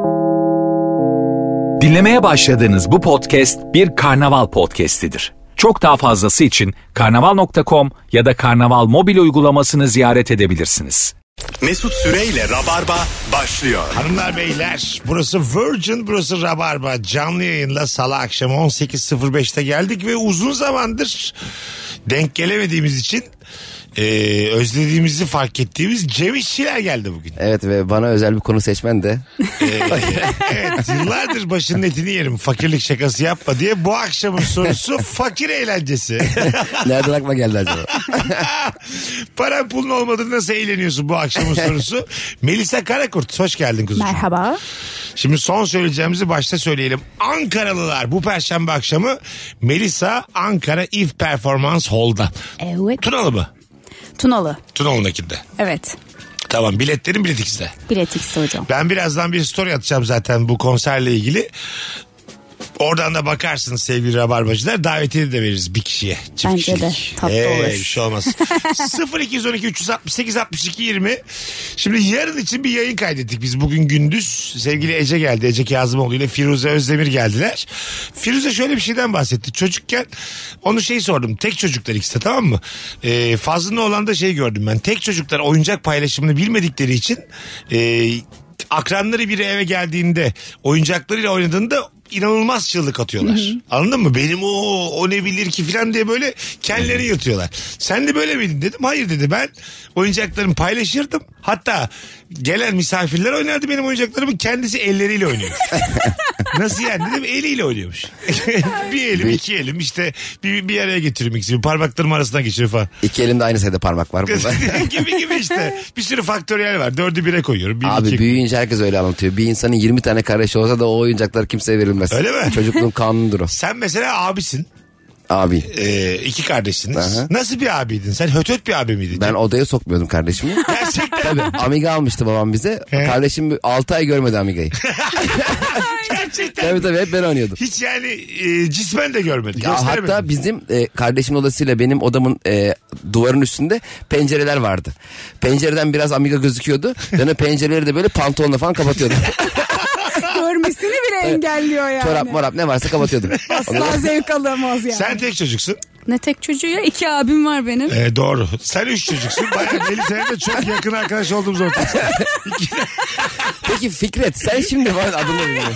Dinlemeye başladığınız bu podcast bir karnaval podcastidir. Çok daha fazlası için karnaval.com ya da karnaval mobil uygulamasını ziyaret edebilirsiniz. Mesut Süreyle Rabarba başlıyor. Hanımlar beyler, burası Virgin, burası Rabarba. Canlı yayınla salı akşamı 18.05'te geldik ve uzun zamandır denk gelemediğimiz için özlediğimizi fark ettiğimiz Cem İşçiler geldi bugün. Evet ve bana özel bir konu seçmen de. Evet, yıllardır başının etini yerim, fakirlik şakası yapma diye. Bu akşamın sorusu fakir eğlencesi. Nereden aklıma geldi acaba? Paran pulun olmadığında nasıl eğleniyorsun bu akşamın sorusu. Melisa Karakurt, hoş geldin kuzucuğum. Merhaba. Şimdi son söyleyeceğimizi başta söyleyelim. Ankaralılar bu perşembe akşamı Melisa Ankara If Performance Hall'da. Evet. Tunalı mı? Tunalı. Tunalı'ndakinde. Evet. Tamam, biletlerin Bilet X'de. Bilet X'de hocam. Ben birazdan bir story atacağım zaten bu konserle ilgili. Oradan da bakarsınız sevgili rabarbacılar. Davetiye de veririz bir kişiye. Çift Bence kişilik. de tatlı olur. Bir şey olmaz. 0212 368 62 20. Şimdi yarın için bir yayın kaydettik biz bugün gündüz. Sevgili Ece geldi. Ece Kazımoğlu ile Firuze Özdemir geldiler. Firuze şöyle bir şeyden bahsetti. Çocukken onu sordum. Tek çocuklar ikisi de, tamam mı? Fazlının olan da gördüm ben. Tek çocuklar oyuncak paylaşımını bilmedikleri için akranları biri eve geldiğinde oyuncaklarıyla oynadığında inanılmaz çığlık atıyorlar. Hı-hı. Anladın mı? Benim o ne bilir ki falan diye böyle kendilerini yırtıyorlar. Sen de böyle miydin dedim. Hayır dedi, ben oyuncaklarımı paylaşırdım. Hatta gelen misafirler oynardı benim oyuncaklarımı, kendisi elleriyle oynuyor. Nasıl yani dedim, eliyle oynuyormuş. Bir elim iki elim işte bir araya getiriyorum ikisini, parmaklarım arasına geçiriyor falan. İki elimde aynı sayıda parmak var burada. gibi işte. Bir sürü faktöriyel var. 4'ü 1'e koyuyorum. Abi büyüyünce herkes öyle anlatıyor. Bir insanın 20 tane kardeşi olsa da o oyuncaklar kimseye verilmez. Öyle mi? Çocukluğun kanunudur o. Sen mesela abisin. Abi. 2 kardeşsiniz. Aha. Nasıl bir abiydin? Sen hötöt bir abi miydin? Ben odaya sokmuyordum kardeşimi. Gerçekten. Tabii Amiga almıştı babam bize. Kardeşim 6 ay görmedi Amiga'yı. Gerçekten. Tabii hep ben oynuyordum. Hiç yani cismen de görmedi. Hatta bizim kardeşimin odasıyla benim odamın duvarın üstünde pencereler vardı. Pencereden biraz Amiga gözüküyordu. Ben o pencereleri de böyle pantolonla falan kapatıyordum. Görmesini bile engelliyor yani. Çorap morap ne varsa kapatıyordum. Asla zevk alamaz yani. Sen tek çocuksun. Ne tek çocuğu ya? 2 abim var benim. Doğru. Sen 3 çocuksun. Bayağı Melisa'ya da çok yakın arkadaş olduğumuz ortaya çıktı. Peki Fikret sen şimdi var adını bilmiyorum.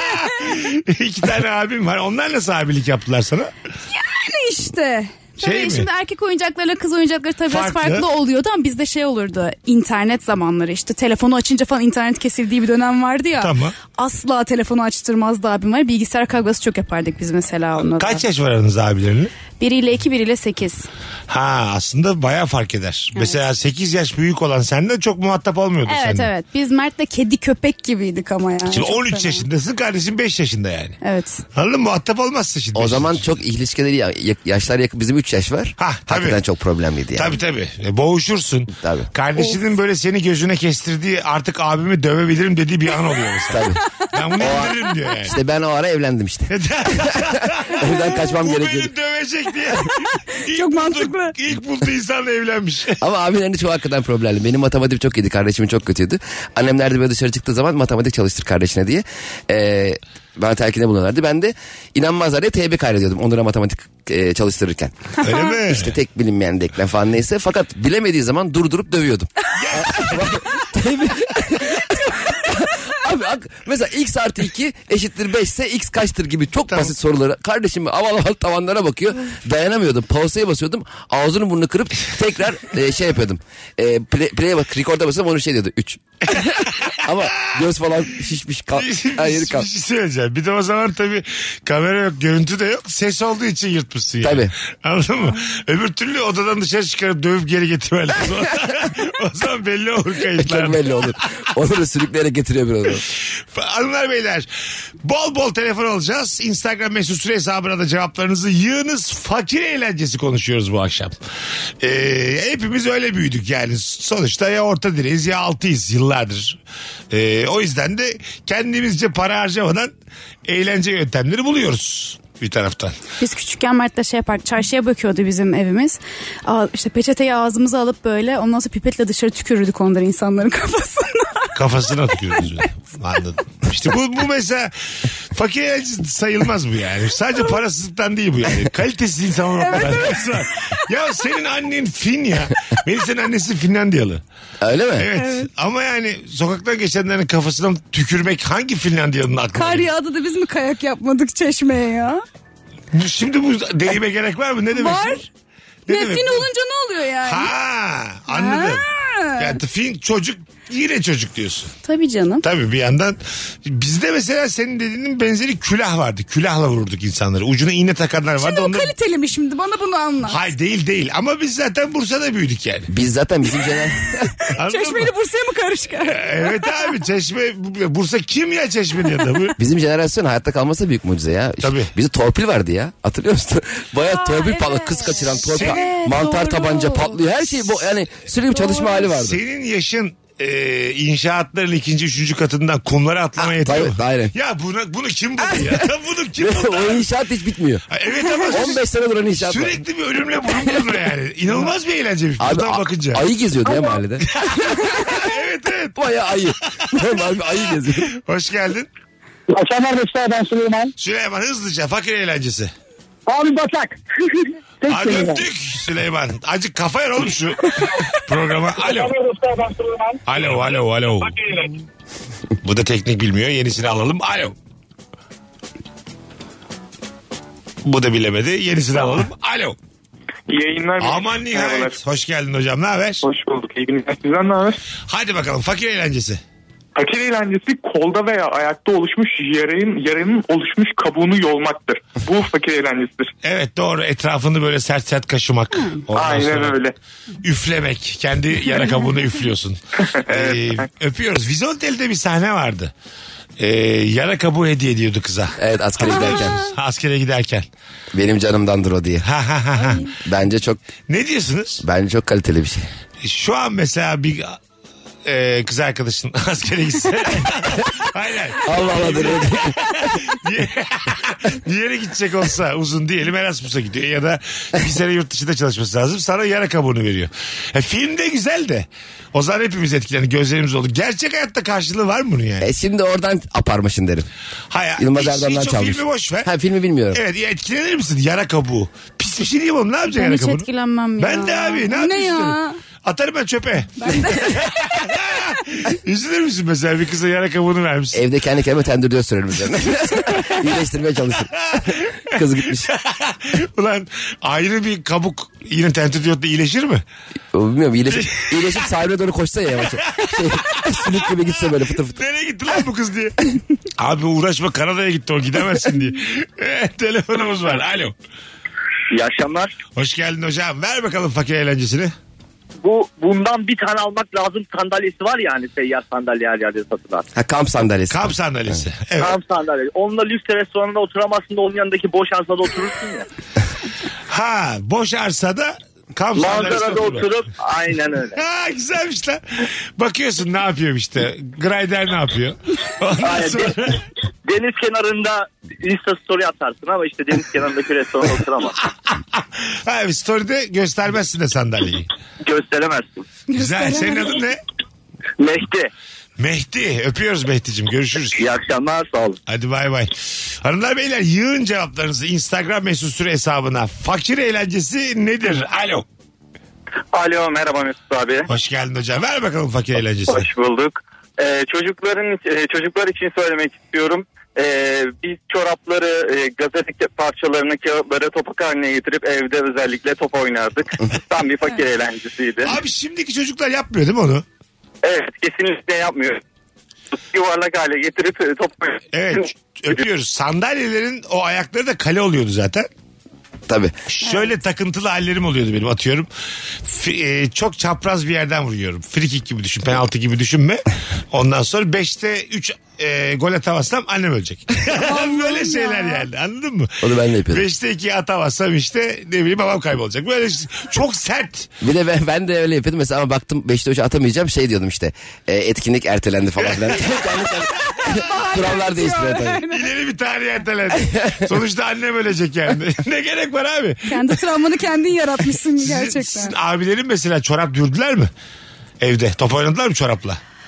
2 tane abim var. Onlar nasıl abilik yaptılar sana? Yani işte. Tabii mi? Şimdi erkek oyuncaklarla kız oyuncakları tabii biraz farklı oluyordu ama bizde olurdu. İnternet zamanları işte telefonu açınca falan internet kesildiği bir dönem vardı ya. Tamam. Asla telefonu açtırmazdı abim var. Bilgisayar kavgası çok yapardık biz mesela onunla. Kaç yaş var aranızda abilerinin? Biriyle 2, biriyle 8. Ha, aslında bayağı fark eder. Evet. Mesela 8 yaş büyük olan senden çok muhatap olmuyordu Evet senden. evet. Biz Mert'le kedi köpek gibiydik ama yani. Şimdi çok 13 fena. yaşındasın, kardeşin 5 yaşında yani. Evet. Anladın mı? Muhatap olmazsın şimdi. O zaman çok ilişkileri yaşlar yakın. Bizim 3 yaş var. Ha, tabii. Hakikaten çok problemliydi yani. Tabii. Boğuşursun. Tabii. Kardeşinin böyle seni gözüne kestirdiği, artık abimi dövebilirim dediği bir an oluyor mesela. Tabii. Ben bunu indiririm diyor yani. İşte ben o ara evlendim işte. O yüzden kaçmam Bu gerekiyordu. beni dövecek diye. Çok mantıklı. İlk bulduğu insanla evlenmiş. Ama abilerin de çok hakikaten problemli. Benim matematiğim çok iyiydi. Kardeşimin çok kötüydü. Annemler de böyle dışarı çıktığı zaman matematik çalıştır kardeşine diye. Bana telkinde bulunurlardı. Ben de inanmazlar diye TB kaydediyordum. Onlara matematik çalıştırırken. Öyle mi? İşte tek bilinmeyen denklem falan neyse. Fakat bilemediği zaman durdurup dövüyordum. Abi mesela x artı 2 eşittir 5 ise x kaçtır gibi çok basit soruları. Kardeşim aval tavanlara bakıyor. Dayanamıyordum. Pause'ya basıyordum. Ağzını burnunu kırıp tekrar yapıyordum. Play'e bak, record'a basıyordum, onu diyordu 3. Ama göz falan şişmiş. Hayır Bir şey söyleyeceğim. Bir de o zaman tabii kamera yok, görüntü de yok. Ses olduğu için yırtmışsın yani. Tabii. Anladın mı? Öbür türlü odadan dışarı çıkarıp dövüp geri getirmen lazım. O zaman belli olur kayıtlar. Çok belli olur. Onu da sürükleyerek getiriyor biraz. Hanımlar beyler, bol bol telefon alacağız. Instagram mesut süre hesabına da cevaplarınızı yığınız. Fakir eğlencesi konuşuyoruz bu akşam. Hepimiz öyle büyüdük yani. Sonuçta ya orta direğiz ya altıyız yıllardır. O yüzden de kendimizce para harcamadan eğlence yöntemleri buluyoruz bir taraftan. Biz küçükken Mert'le yapardık. Çarşıya bakıyordu bizim evimiz. İşte peçeteyi ağzımıza alıp böyle ondan sonra pipetle dışarı tükürürdük onları insanların kafasına. Kafasına tükürüyoruz. Anladım. İşte bu mesela fakir eğlencesi sayılmaz bu yani. Sadece parasızlıktan değil bu yani. Kalitesiz insanın o kadar. Evet. Ya senin annen Fin ya. Melisa'nın annesi Finlandiyalı. Öyle mi? Evet. Ama yani sokaktan geçenlerin kafasından tükürmek hangi Finlandiyalı'nın aklına Kar geliyor? yağdı da biz mi kayak yapmadık Çeşme'ye ya? Şimdi bu deyime gerek var mı? Ne demek? Var. Ne Ne demek? fin olunca ne oluyor yani? Ha, anladım. Ha. Yani Fin çocuk yine çocuk diyorsun. Tabii canım. Tabii bir yandan bizde mesela senin dediğinin benzeri külah vardı. Külahla vururduk insanları. Ucuna iğne takanlar vardı. Şimdi o Onları... kaliteli mi şimdi? Bana bunu anlat. Hayır değil ama biz zaten Bursa'da büyüdük yani. Biz zaten bizim Anladın mı? Çeşmeyle Bursa'ya mı karışık? Evet abi Çeşme Bursa kim ya Çeşme'nin yanında bu? bizim jenerasyon hayatta kalması büyük mucize ya. Tabii. Bizde torpil vardı ya. Hatırlıyor musun? Bayağı torpil evet. patladı. Kız kaçıran torpil. Evet, mantar doğru. tabanca patlıyor. Her şey bu yani sürekli bir çalışma hali vardı. Senin yaşın inşaatların 2. 3. katından kumlara atlama yetiyor tabii, mu? daire. Ya bunu kim buldu ya? Bunu kim buldu? O inşaat hiç bitmiyor. Ha, evet ama 15 sene duran inşaat var. sürekli bir ölümle burun buruna yani. İnanılmaz bir eğlenceymiş Abi buradan bakınca. ayı geziyordu ya mahallede. Evet. Bayağı ayı. Normal bir ayı geziyor. Hoş geldin. Akşamlar Mesut'a, ben Süleyman. Süleyman hızlıca fakir eğlencesi. Abi batak. Tek Hadi kelime. öptük Süleyman. Acık kafa yer oğlum şu programa. Alo. Mesut'a, ben Süleyman. Alo. Bu da teknik bilmiyor. Yenisini alalım. Alo. Bu da bilemedi. Yenisini alalım. Alo. İyi yayınlar. Aman Merhabalar. nihayet. Hoş geldin hocam. Ne haber? Hoş bulduk. İyi günler. Sizden ne haber? Hadi bakalım fakir eğlencesi. Fakir eğlencesi kolda veya ayakta oluşmuş yaranın oluşmuş kabuğunu yolmaktır. Bu fakir eğlencesidir. Evet doğru. Etrafını böyle sert kaşımak. Ondan Aynen sonra öyle. Üflemek. Kendi yara kabuğunu üflüyorsun. Öpüyoruz. Vizontel'de bir sahne vardı. Yara kabuğu hediye ediyordu kıza. Evet askere giderken. Askere giderken. Benim canımdandır o diye. Bence çok Bence çok kaliteli bir şey. şu an mesela bir kız arkadaşın askere gitse. Hayır. Allah Allah dedi. Bir yere gidecek olsa uzun diyelim Erasmus'a gidiyor ya da bir sene yurt dışında çalışması lazım. Sana yara kabuğunu veriyor. Filmde güzel de o zaman hepimiz etkilendik, gözlerimiz oldu. Gerçek hayatta karşılığı var mı bunun yani? Şimdi oradan aparmışın derim. Hayır. Yılmaz Erdoğan'dan hiç o çalmış. filmi boş ver. Ha filmi bilmiyorum. Evet ya etkilenir misin? Yara kabuğu. Pis bir şey değil mi oğlum? Ne yapacak Ben yara hiç kabuğunu? etkilenmem ya. Ben de abi. Ne Ne yapıyorsun? ya? Atarım ben çöpe. Üzülür müsün mesela bir kıza yara kabuğunu vermişsin? Evde kendi kendime tendürde sürerim üzerine. İyileştirmeye çalışırım. Kız gitmiş. Ulan ayrı bir kabuk yine tentürdiyotla iyileşir mi? Bilmiyorum iyileşip sahibine doğru koşsa ya yavaşça. Sülük gibi gitse böyle fıtır fıtır. Nereye gitti lan bu kız diye. Abi uğraşma Kanada'ya gitti o gidemezsin diye. Telefonumuz var. Alo. İyi akşamlar. Hoş geldin hocam. Ver bakalım fakir eğlencesini. Bundan bir tane almak lazım sandalyesi var ya hani seyyar sandalye her yerde satılan. Ha kamp sandalyesi. Kamp sandalyesi. Evet. Kamp sandalye. Onunla lüks restoranda oturamazsın da onun yanındaki boş arsada oturursun ya. Ha boş arsada kamp sandalyesi. Manzarada oturup aynen öyle. Ha güzelmiş lan. Bakıyorsun ne yapıyor işte. Grider ne yapıyor? Ondan Aynen. sonra... Deniz kenarında Insta story atarsın ama işte deniz kenarındaki restoranda oturamazsın. Abi story'de göstermezsin de sandalyeyi. Gösteremezsin. Güzel. Senin adın ne? Mehdi. Mehdi. Öpüyoruz Mehdi'cim. Görüşürüz. İyi akşamlar, sağ olun. Hadi bay bay. Hanımlar beyler yığın cevaplarınızı Instagram mesut süre hesabına. Fakir eğlencesi nedir? Alo. Alo, merhaba Mesut abi. Hoş geldin hocam. Ver bakalım fakir eğlencesi. Hoş bulduk. Çocuklar için söylemek istiyorum. Biz çorapları, gazete parçalarını, kağıtları topak haline getirip evde özellikle top oynardık. Tam bir fakir eğlencesiydi. Abi şimdiki çocuklar yapmıyor değil mi onu? Evet, kesinlikle yapmıyor. Yuvarlak hale getirip top oynardık. Evet öpüyoruz. Sandalyelerin o ayakları da kale oluyordu zaten. Tabii. Şöyle takıntılı hallerim oluyordu benim, atıyorum. Çok çapraz bir yerden vuruyorum. Free kick gibi düşün, penaltı gibi düşünme. Ondan sonra 5'te 3 gol atamazsam annem ölecek. Böyle şeyler yani, anladın mı? Onu ben de yapıyorum. 5'te 2 atamazsam işte ne bileyim babam kaybolacak. Böyle çok sert. Bir de ben de öyle yapıyordum. Mesela ama baktım 5'te 3 atamayacağım, şey diyordum işte. Etkinlik ertelendi falan filan. Kurallar değiştiriyor tabii. İleri bir tarih ertelendi. Sonuçta annem ölecek yani. Ne gerek var abi? Kendi travmanı kendin yaratmışsın gerçekten. Sizin abilerin mesela çorap dürdüler mi? Evde top oynadılar mı çorapla?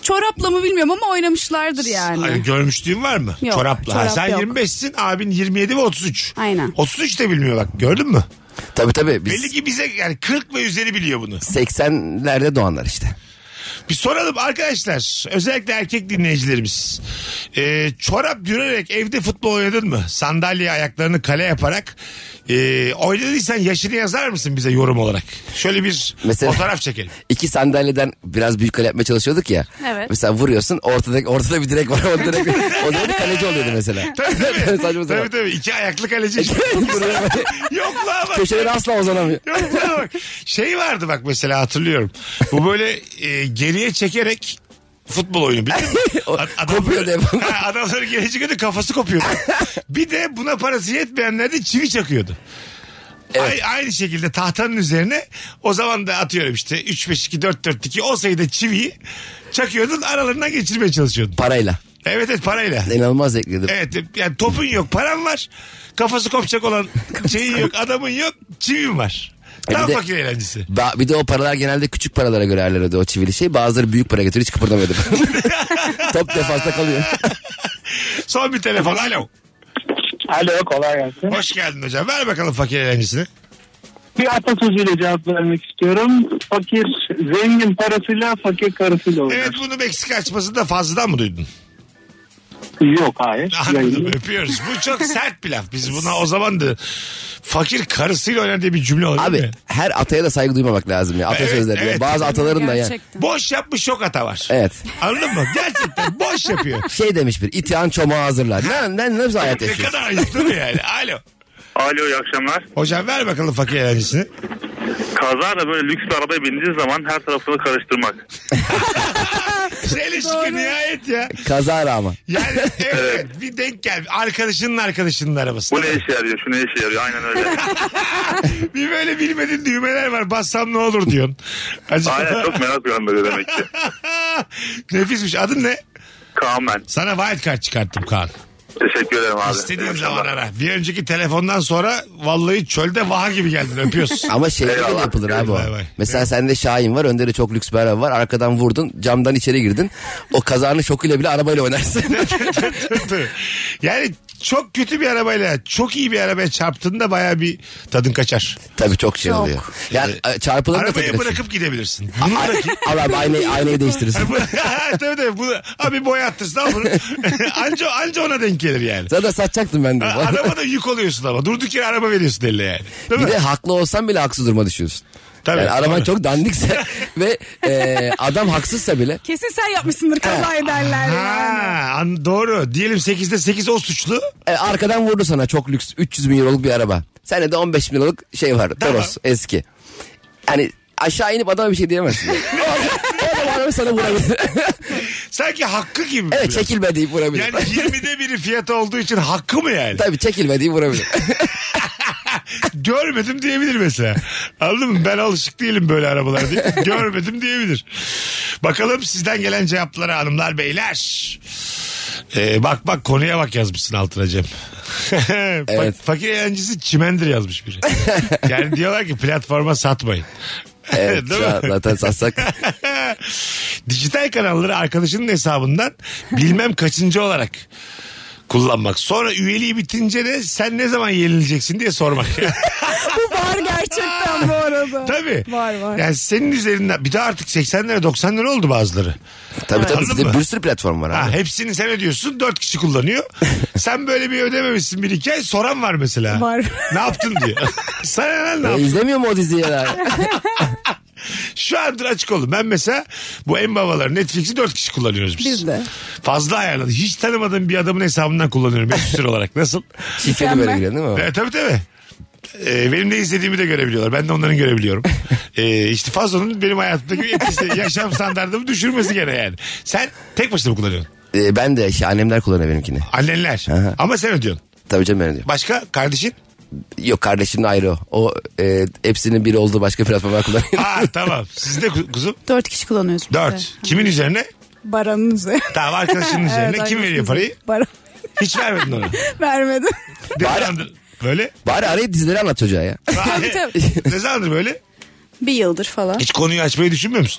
Çorapla mı bilmiyorum ama oynamışlardır yani. Hani görmüşlüğün var mı? Yok, Çorapla. çorap Sen yok. 25'sin, abin 27 ve 33. Aynen. 33 de bilmiyor bak, gördün mü? Tabii biz Belli ki bize yani 40 ve üzeri biliyor bunu. 80'lerde doğanlar işte. Bir soralım arkadaşlar, özellikle erkek dinleyicilerimiz. Çorap dürerek evde futbol oynadın mı? Sandalye ayaklarını kale yaparak oynadıysan yaşını yazar mısın bize yorum olarak? Şöyle bir Mesela, fotoğraf çekelim. 2 sandalyeden biraz büyük kale yapmaya çalışıyorduk ya. Evet. Mesela vuruyorsun, ortada bir direk var. O direk kaleci oluyordu mesela. Tabii tabii. 2 ayaklı kaleci. Yok la bak. Köşeleri asla uzanamıyor. Yok la bak. Şey vardı bak mesela, hatırlıyorum. Bu böyle geriye çekerek futbol oyunu, biliyor musun? Kopuyordu hep. Adamların geri çıkıyordu, kafası kopuyordu. Bir de buna parası yetmeyenler de çivi çakıyordu. Evet. Aynı şekilde tahtanın üzerine, o zaman da atıyorum işte 3-5-2-4-4-2 o sayıda çiviyi çakıyordun, aralarından geçirmeye çalışıyordun. Parayla. Evet parayla. İnanılmaz zevkliydi. Evet yani topun yok, paran var. Kafası kopacak olan şeyin yok, adamın yok, çivin var. Tam de, fakir eğlencesi. Bir de o paralar genelde küçük paralara göre ayarlanıyordu o çivili şey. Bazıları büyük para getiriyor, hiç kıpırdamıyordu. Top defansta kalıyor. Son bir telefon. Alo. Alo, kolay gelsin. Hoş geldin hocam. Ver bakalım fakir eğlencesini. Bir atasözüyle cevap vermek istiyorum. Fakir zengin parasıyla, fakir karısıyla oynar. Evet, bunu Meksika açmasında fazladan mı duydun? Yok, hayır. Anladım, öpüyoruz. Bu çok sert bir laf. Biz buna o zaman da fakir karısıyla oynar diye bir cümle olabilir Abi mi? her ataya da saygı duymamak lazım ya. Atasözleri. Evet. Bazı ataların da ya. Gerçekten. Boş yapmış çok ata var. Evet. Anladın mı? Gerçekten boş yapıyor. Şey demiş bir, iti yan çomağı hazırlar. Ne bize hayat Ne yaşıyorsun? kadar ayıp değil mi yani? Alo. Alo, iyi akşamlar. Hocam ver bakalım fakir eğlencesini. Kazara böyle lüks bir arabaya bindiği zaman her tarafını karıştırmak. Çelişki nihayet ya. Kazara ama. Yani evet bir denk gel. Arkadaşının arabası. Bu ne işe yarıyor, şu ne işe yarıyor, aynen öyle. Bir böyle bilmediğin düğmeler var. Bassam ne olur diyorsun. Acaba... Aynen, çok merak uyandırıyor demek ki. Nefismiş. Adın ne? Kaan ben. Sana wild card çıkarttım Kaan. Teşekkür ederim abi. İstediğin zaman ara. Bir önceki telefondan sonra vallahi çölde vaha gibi geldin. Öpüyoruz. Ama şeyde de Eyvallah. yapılır abi o. Bay bay. Mesela sende Şahin var, önde de çok lüks bir araba var. Arkadan vurdun, camdan içeri girdin. O kazanın şokuyla bile arabayla oynarsın. Yani çok kötü bir arabayla çok iyi bir arabaya çarptığında baya bir tadın kaçar. Tabii çok şey oluyor. Yani çarpıların da tadı Arabayı kaçıyor. bırakıp gidebilirsin. Bunu bırakayım. Al abi aynayı değiştirirsin. tabii. Bunu, abi boyattırsın al bunu. anca ona denk gelir yani. Zaten satacaktım ben de. Arabada yük oluyorsun ama. Durduk yere araba veriyorsun eline yani. Değil Bir mi? de haklı olsan bile haksız duruma düşüyorsun. Tabii, yani araban doğru. çok dandikse ve adam haksızsa bile. Kesin sen yapmışsındır kaza ederler. Yani. Doğru. Diyelim 8'de 8 o suçlu. Arkadan vurdu sana çok lüks 300 bin euroluk bir araba. Sende de 15 bin euroluk şey var. Tamam. Toros eski. Yani aşağı inip adama bir şey diyemezsin. o adam sana vurabilir. Sanki hakkı gibi. Evet, biraz. çekilme deyip vurabilir. Yani 20'de biri fiyatı olduğu için hakkı mı yani? Tabii çekilme deyip vurabilir. Görmedim diyebilir mesela. Anladın mı? Ben alışık değilim böyle arabalara diye. Görmedim diyebilir. Bakalım sizden gelen cevaplara hanımlar beyler. Bak konuya bak yazmışsın altına Cem. Evet. Fakir eğlencesi çimendir yazmış biri. Yani diyorlar ki platforma satmayın. Evet, Değil mi? zaten satsak. Dijital kanalları arkadaşının hesabından bilmem kaçıncı olarak kullanmak. Sonra üyeliği bitince de sen ne zaman yenileceksin diye sormak. Bu var gerçekten bu arada. Tabii. Var. Yani senin üzerinden bir de artık 80 lira 90 lira oldu bazıları. Tabii Anladın sizde mı? bir sürü platform var abi. Ha, hepsini sen ödüyorsun, 4 kişi kullanıyor. Sen böyle bir ödememişsin, bir iki ay soran var mesela. Var. Ne yaptın diyor. Sana ne yaptın? İzlemiyor mu o diziyi ya? Şu andır açık olun. Ben mesela bu en babaları Netflix'i 4 kişi kullanıyoruz biz. Biz de. Fazla ayarladı. Hiç tanımadığım bir adamın hesabından kullanıyorum. Mesut olarak. Nasıl? Şifreli böyle giriyor değil mi? Tabii. Benim ne izlediğimi de görebiliyorlar. Ben de onların görebiliyorum. İşte Fazla'nın benim hayatımdaki etkisi, yaşam standartımı düşürmesi gene yani. Sen tek başına mı kullanıyorsun? Ben de işte annemler kullanıyor benimkini. Annenler. Aha. Ama sen ödüyorsun. Tabii canım, ben ödüyorum. Başka? Kardeşin? Yok, kardeşim de ayrı o. O hepsinin biri olduğu başka platformlar kullanıyor. Tamam. Siz de kuzum? 4 kişi kullanıyoruz. biz de. 4. Kimin üzerine? Baran'ın üzerine. Tamam, arkadaşının üzerine. Evet, Kim veriyor parayı? Baran. Hiç vermedin ona. Vermedim. Ne zamandır böyle? Bari arayıp dizileri anlat çocuğa ya. Tabii. Ne zamandır böyle? Bir yıldır falan. Hiç konuyu açmayı düşünmüyor musun?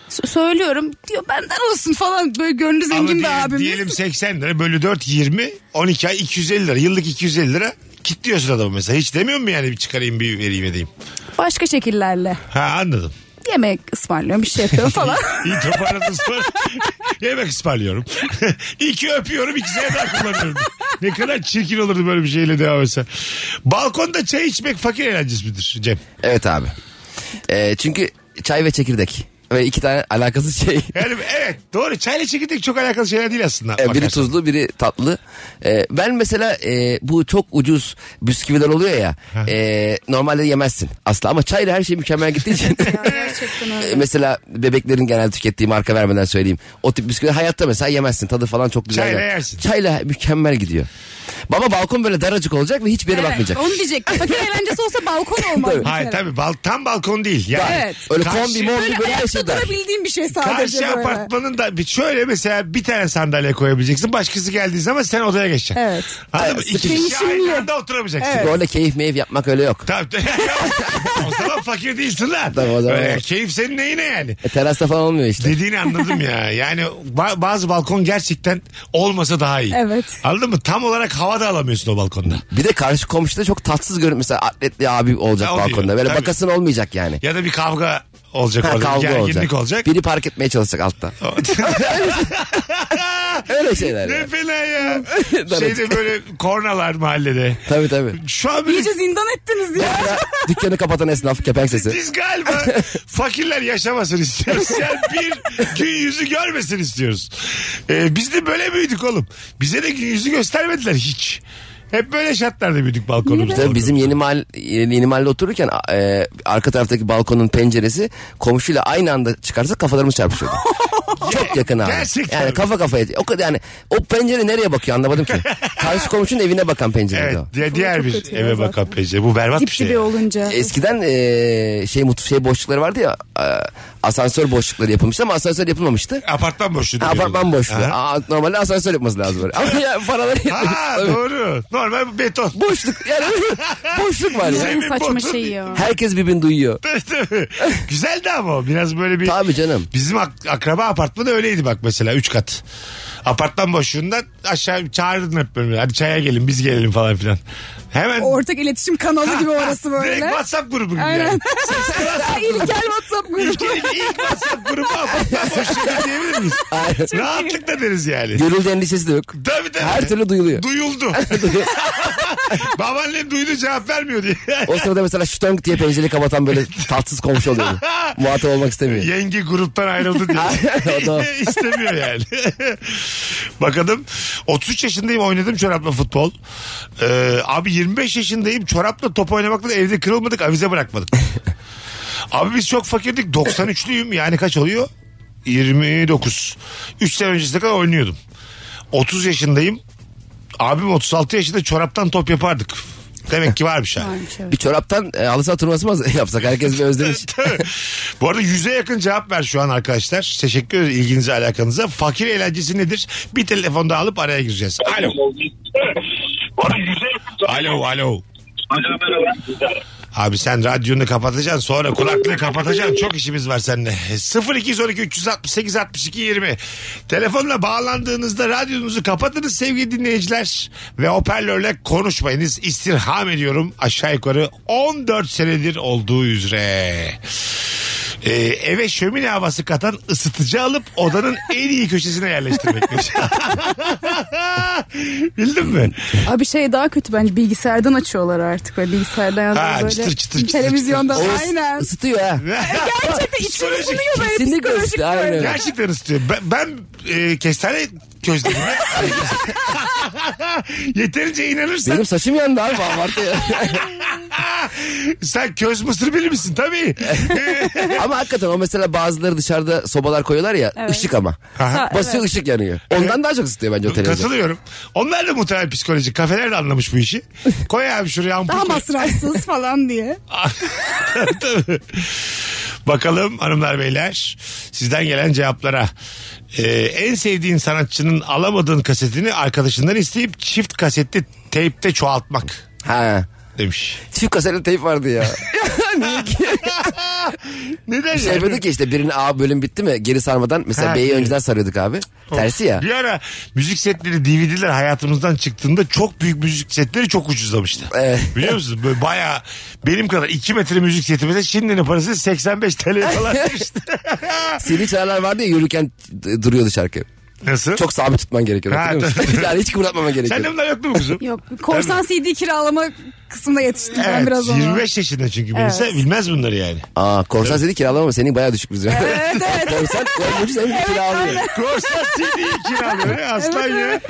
Söylüyorum diyor benden olsun falan, böyle gönlü zengin bir abimiz. Diyelim 80 lira bölü 4 20 12 ay 250 lira yıllık 250 lira kilitliyorsun adamı mesela. Hiç demiyor mu yani bir çıkarayım bir vereyim edeyim? Başka şekillerle. Ha anladım. Yemek ısmarlıyorum, bir şey yapıyorum falan. İyi toparladın sonra. Yemek ısmarlıyorum. İki öpüyorum, ikisine daha kullanıyorum. Ne kadar çirkin olurdu böyle bir şeyle devam etsen. Balkonda çay içmek fakir eğlencesi midir Cem? Evet abi. Çünkü çay ve çekirdek. Ve iki tane alakasız şey. Yani evet doğru, çayla çekirdek çok alakalı şeyler değil aslında. Biri bakarsan. tuzlu biri tatlı. Ben mesela bu çok ucuz bisküviler oluyor ya. Normalde yemezsin asla ama çayla her şey mükemmel gittiği için. Gerçekten öyle. Mesela bebeklerin genel tükettiği, marka vermeden söyleyeyim. O tip bisküvi hayatta mesela yemezsin. Tadı falan çok güzel. Çayla yersin. Çayla mükemmel gidiyor. Baba balkon böyle daracık olacak ve hiçbir yere bakmayacak. Onu diyecektim. Fakir eğlencesi olsa balkon olmaz. Tabii. Hayır tabii tam balkon değil. Yani Evet. Öyle karşı- kombi mombi böyle her şey Ayakta dar. durabildiğim bir şey sadece Karşı böyle. apartmanın da şöyle mesela bir tane sandalye koyabileceksin. Başkası geldiği zaman sen odaya geçeceksin. Evet. Anladın mı? Evet, İki kişi değişimli. aynı anda oturamayacaksın. Evet. Orada keyif meyif yapmak öyle yok. Tabii. O zaman fakir değilsin lan. Tabii, o zaman Öyle, yok. keyif senin neyine yani? Terasta falan olmuyor işte. Dediğini anladım ya. Yani bazı balkon gerçekten olmasa daha iyi. Evet. Anladın mı? Tam olarak hava da alamıyorsun o balkonda. Bir de karşı komşuda çok tatsız görünüyor. Mesela atletli abi olacak Ha, oluyor. balkonda. Böyle Tabii. bakasın olmayacak yani. Ya da bir kavga olacak orada. Kavga Gerginlik olacak. Biri park etmeye çalışacak altta. Öyle şeyler Ne yani. fena ya. Şeyde böyle kornalar mahallede. Tabii. Şu an böyle İyice zindan ettiniz ya. Mesela dükkanı kapatan esnaf kepenk sesi. biz galiba fakirler yaşamasın istiyoruz. Yani bir gün yüzü görmesin istiyoruz. Biz de böyle büyüdük oğlum. Bize de gün yüzü göstermediler hiç. Hep böyle şartlarda büyüdük balkonumuzda. Tabii bizim yeni mahallede otururken arka taraftaki balkonun penceresi komşuyla aynı anda çıkarsa kafalarımız çarpışıyordu. Çok yakın abi. Gerçekten. Yani kafa kafaya. O kadar yani o pencere nereye bakıyor anlamadım ki. Karşı komşunun evine bakan pencere Evet, o. diğer Çok bir kötü ya eve zaten. bakan pencere. Bu berbat bir Dip şey. dibi olunca. Eskiden şey boşlukları vardı ya, asansör boşlukları yapılmıştı ama asansör yapılmamıştı. Apartman boşluğu. Apartman boşluğu. Aha. Normalde asansör yapması lazım böyle. Ama ya paraları Ha Tabii. doğru. Normal beton. Boşluk yani boşluk var ya. En saçma Boşluk. şey ya. Herkes birbirini duyuyor. Tabii. Güzeldi ama o. Biraz böyle bir... Tabii canım. Bizim akraba apartmanı öyleydi bak mesela 3 kat. Apartman boşluğundan aşağı çağırdın hep böyle. Hadi çaya gelin biz gelelim falan filan. Hemen Ortak iletişim kanalı gibi orası direkt böyle. WhatsApp grubu gibi Aynen. yani. İlkel WhatsApp grubu. İlk WhatsApp grubu apartman boşluğu diyebilir miyiz? Rahatlıkla deriz yani. Görüldü endişesi de yok. Tabii tabii. Her türlü duyuluyor. Duyuldu. Babaannem duydu cevap vermiyor diye. O sırada mesela ştonk diye pencereyi kapatan böyle tatsız komşu oluyor. Muhatap olmak istemiyor. Yenge gruptan ayrıldı diye. O da o. İstemiyor yani. Bakalım 33 yaşındayım oynadım çorapla futbol. Abi 25 yaşındayım çorapla top oynamakla evde kırılmadık avize bırakmadık. Abi biz çok fakirdik 93'lüyüm yani kaç oluyor? 29. 3 sene öncesine kadar oynuyordum. 30 yaşındayım. Abim 36 yaşında çoraptan top yapardık. Demek ki varmış yani. Bir çoraptan halı saha turnuvası mı yapsak? Herkes bir özlemiş. Bu arada 100'e yakın cevap ver şu an arkadaşlar. Teşekkür ederiz ilginize alakanıza. Fakir eğlencesi nedir? Bir telefon daha alıp araya gireceğiz. Alo. Alo. Abi sen radyonu kapatacaksın sonra kulaklığı kapatacaksın. Çok işimiz var seninle. 0212 368 62 20. Telefonla bağlandığınızda radyonuzu kapatınız sevgili dinleyiciler. Ve hoparlörle konuşmayınız. İstirham ediyorum aşağı yukarı 14 senedir olduğu üzere. Eve şömine havası katan ısıtıcı alıp odanın en iyi köşesine yerleştirmekmiş. Bildin mi? Abi şey daha kötü bence, bilgisayardan açıyorlar artık. Böyle bilgisayardan yazıyor böyle. çıtır. Televizyondan O aynen. ısıtıyor ha. Gerçekten içim Psikolojik. ısınıyor böyle Kesinlikle psikolojik ısıtıyor, aynen böyle. öyle. Gerçekten ısıtıyor. Ben kestane közledim. Yeterince inanırsan Benim saçım yandı abi. Abartı ya. sen köz mısır bilir misin? Tabii. Ama hakikaten o mesela bazıları dışarıda sobalar koyuyorlar ya, Evet. ışık ama. Sa- Basıyor evet. ışık yanıyor. Ondan daha çok ısıtıyor bence o televizyon. Katılıyorum. Onlar da muhtemelen psikolojik. Kafeler de anlamış bu işi. Koy abi şuraya ampul. Daha koy. masrafsız falan diye. Tabii. Bakalım hanımlar beyler sizden gelen cevaplara. En sevdiğin sanatçının alamadığın kasetini arkadaşından isteyip çift kasetli teypte çoğaltmak. Ha. demiş. Çift kasetli teyp vardı ya. Niye ki? Neden Şey yapıyorduk ki işte birini A bölüm bitti mi geri sarmadan mesela B'yi önceden sarıyorduk abi. Tersi ya. Bir ara müzik setleri, DVD'ler hayatımızdan çıktığında çok büyük müzik setleri çok ucuzlamıştı. Evet. Biliyor musun? Böyle bayağı benim kadar 2 metre müzik seti mesela şimdinin parası 85 TL falan demişti. CD çalarlar vardı ya yürürken duruyordu şarkı. Nasıl? Çok sabit tutman gerekiyor. Ha, Hatırlıyor musun? Yani hiç kıpırdatmaman gerekiyor. Sende bunlar yok mu kuzum? Yok. Korsan CD kiralama kısmında yetiştim ben Evet, biraz ona. 25 yaşında çünkü Melisa bilmez bunları yani. Aa korsan CD kiralama ama senin bayağı düşük bizim. Evet. Korsan ucuz hem kiralıyor. Korsan CD'yi kiralıyor aslan ya.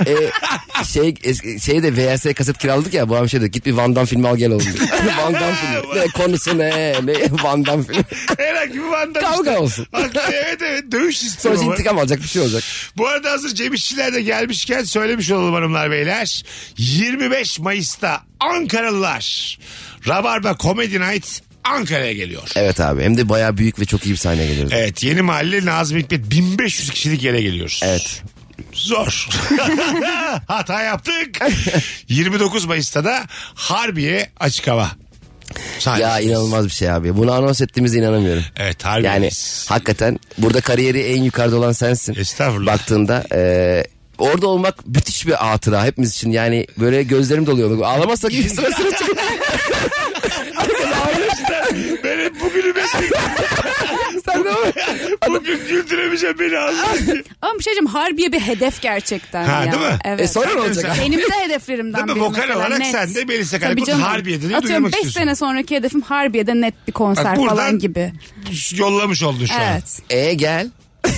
Şey de VHS kaset kiraladık ya bu şey dedi git bir Van Damme filmi al gel oğlum. Van Damme filmi. Ne konusu ne Van Damme filmi. Herhangi bir Van Damme Kavga işte. olsun. Evet dövüş istiyor. Sonra intikam alacak bir şey olacak. Bu arada hazır Cem İşçiler de gelmişken söylemiş olalım hanımlar beyler. 25 Mayıs'ta Ankaralılar Rabarba Comedy Night Ankara'ya geliyor. Evet abi hem de bayağı büyük ve çok iyi bir sahneye geliyoruz. Evet Yeni Mahalle Nazım Hikmet 1500 kişilik yere geliyoruz. Evet. Zor. Hata yaptık. 29 Mayıs'ta da Harbiye Açık Hava. Ya inanılmaz bir şey abi. Bunu anons ettiğimize inanamıyorum. Evet Harbiye. Yani hakikaten burada kariyeri en yukarıda olan sensin. Estağfurullah. Baktığında orada olmak müthiş bir hatıra hepimiz için. Yani böyle gözlerim doluyor. Ağlamazsak iyi sıra çıkıyor. Benim bugünü Sen de bugün güldüremeyeceğim beni ağzına. Ama bir şey diyeceğim Harbiye bir hedef gerçekten Ha, ya. değil mi? Evet. sonra ne olacak? Benim de hedeflerimden Değil mi? biri Vokal mesela, olarak net. sen de Melisa Tabii Karakurt canım. Harbiye'de de Atıyorum duyurmak 5 istiyorsun. sene sonraki hedefim Harbiye'de net bir konser Bak buradan falan gibi. yollamış oldun şu an. Evet. Gel.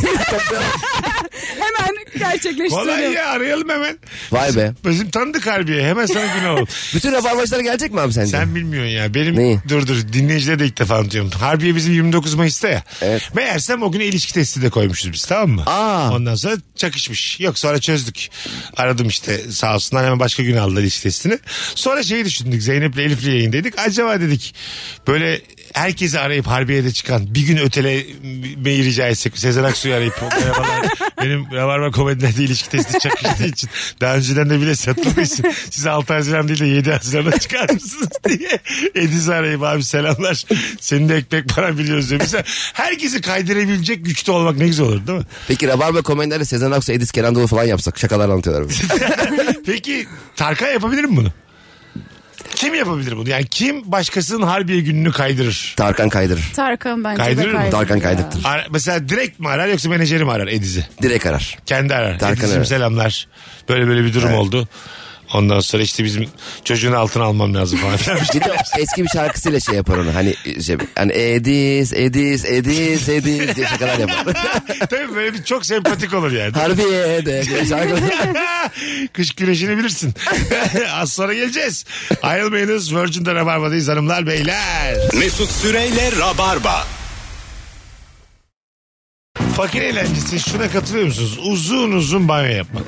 Hemen gerçekleştirelim. Kolay ya arayalım hemen. Vay be. Bizim tanıdık Harbiye hemen sana günah olur. Bütün rabarbacılar gelecek mi abi sence? Sen bilmiyorsun ya. Benim Neyi? dur dinleyicilere de ilk defa anlatıyorum. Harbiye bizim 29 Mayıs'ta ya. Evet. Meğersem o güne ilişki testi de koymuşuz biz tamam mı? Aa. Ondan sonra çakışmış. Yok sonra çözdük. Aradım işte sağ olsunlar hemen başka gün aldılar ilişki testini. Sonra şeyi düşündük Zeynep'le Elif'le yayındaydık. Acaba dedik böyle herkesi arayıp Harbiye'de çıkan bir gün ötelemeyi rica etsek. Sezen Aksu'yu arayıp merhabalar benim Rabarba Komedi'de ilişki testi çakıştığı için daha önceden de bile satılmışsın. Siz 6 Haziran değil de 7 Haziran'da çıkar mısınız diye Ediz'i arayıp abi selamlar. Senin de ekmek para biliyoruz diyor. Mesela herkesi kaydırabilecek güçte olmak ne güzel olur değil mi? Peki Rabarba komedilerle Sezen Aksu, Edis Kenan Doğulu falan yapsak şakalar anlatıyorlar. Peki Tarkan yapabilir mi bunu? Kim yapabilir bunu? Yani kim başkasının Harbiye gününü kaydırır? Tarkan kaydırır. Tarkan bence Kaydırır de mı? kaydırır. Tarkan ya. kaydırtır. Mesela direkt mi arar yoksa menajeri mi arar Ediz'i? Direkt arar. Kendi arar. Tarkan Ediz'im arar. selamlar. Böyle bir durum oldu. Ondan sonra işte bizim çocuğun altına almam lazım falan. Bir de eski bir şarkısıyla şey yapar onu. Hani Edis diye şakalar yapar. Tabii böyle bir çok sempatik olur yani. Harbiye'de diye şarkı. Kış güneşini bilirsin. Az sonra geleceğiz. Ayrılmayınız. Virgin'de Rabarba'dayız hanımlar beyler. Mesut Süreyle Rabarba. Fakir eğlencesi şuna katılıyor musunuz? Uzun uzun banyo yapmak.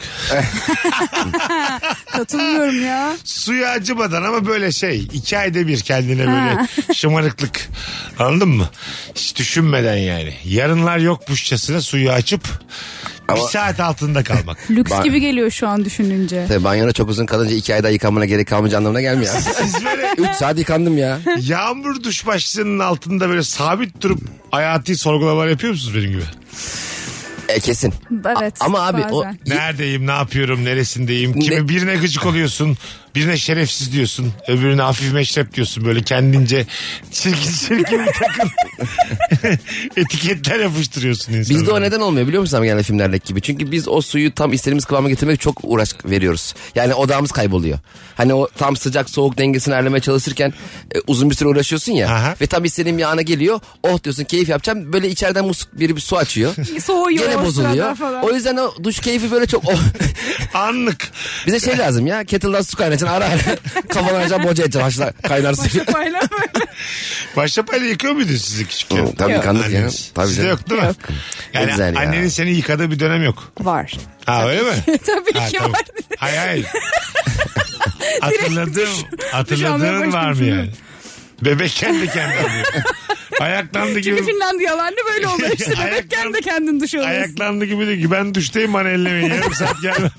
Katılmıyorum ya. Suya acımadan ama böyle 2 ayda bir kendine böyle şımarıklık. Anladın mı? Hiç düşünmeden yani. Yarınlar yokmuşçasına suyu açıp bir saat altında kalmak. Lüks gibi geliyor şu an düşününce. Tabii banyona çok uzun kalınca 2 ayda yıkanmana gerek kalmayacak anlamına gelmiyor. Siz böyle 3 saat yıkandım ya. yağmur duş başlığının altında böyle sabit durup hayati sorgulamalar yapıyor musunuz benim gibi? Kesin. Evet. Ama abi bazen. Neredeyim, ne yapıyorum, neresindeyim? Birine gıcık oluyorsun, birine şerefsiz diyorsun, öbürüne hafif meşrep diyorsun. Böyle kendince çirkin bir takım etiketler yapıştırıyorsun insanlara. bizde o neden olmuyor biliyor musun genelde filmlerdeki gibi? Çünkü biz o suyu tam istediğimiz kıvama getirmek çok uğraş veriyoruz. Yani odağımız kayboluyor. Hani o tam sıcak soğuk dengesini ayarlamaya çalışırken uzun bir süre uğraşıyorsun ya. Aha. Ve tam istediğin bir ana geliyor. Oh diyorsun keyif yapacağım. Böyle içeriden biri bir su açıyor. Soğuyor Gene o bozuluyor. sırada falan. O yüzden o duş keyfi böyle çok... Anlık. Bize şey lazım ya. Kettle'dan su kaynatacaksın ara ara. Kafana açacaksın boca edeceksin. Başla kaynar su. Başlapayla yıkıyor muydu sizi küçükken? Tabii yıkandık ya. Anneniz. Tabii Sizde canım. yok değil mi? Yok. Yani Ne güzel ya. annenin seni yıkadığı bir dönem yok. Var. Ha öyle mi? Tabii Ha, ki tamam. var. Hayır. Hatırladığın almaya var mı başladım. yani? Bebekken de kendi alıyor. Ayaklandı gibi. Çünkü Finlandiyalarda böyle oluyor işte. Bebekken de kendin duş alıyorsun. Ayaklandı gibi diyor ki ben duştayım bana ellemeyin. Yarım saat gelmem.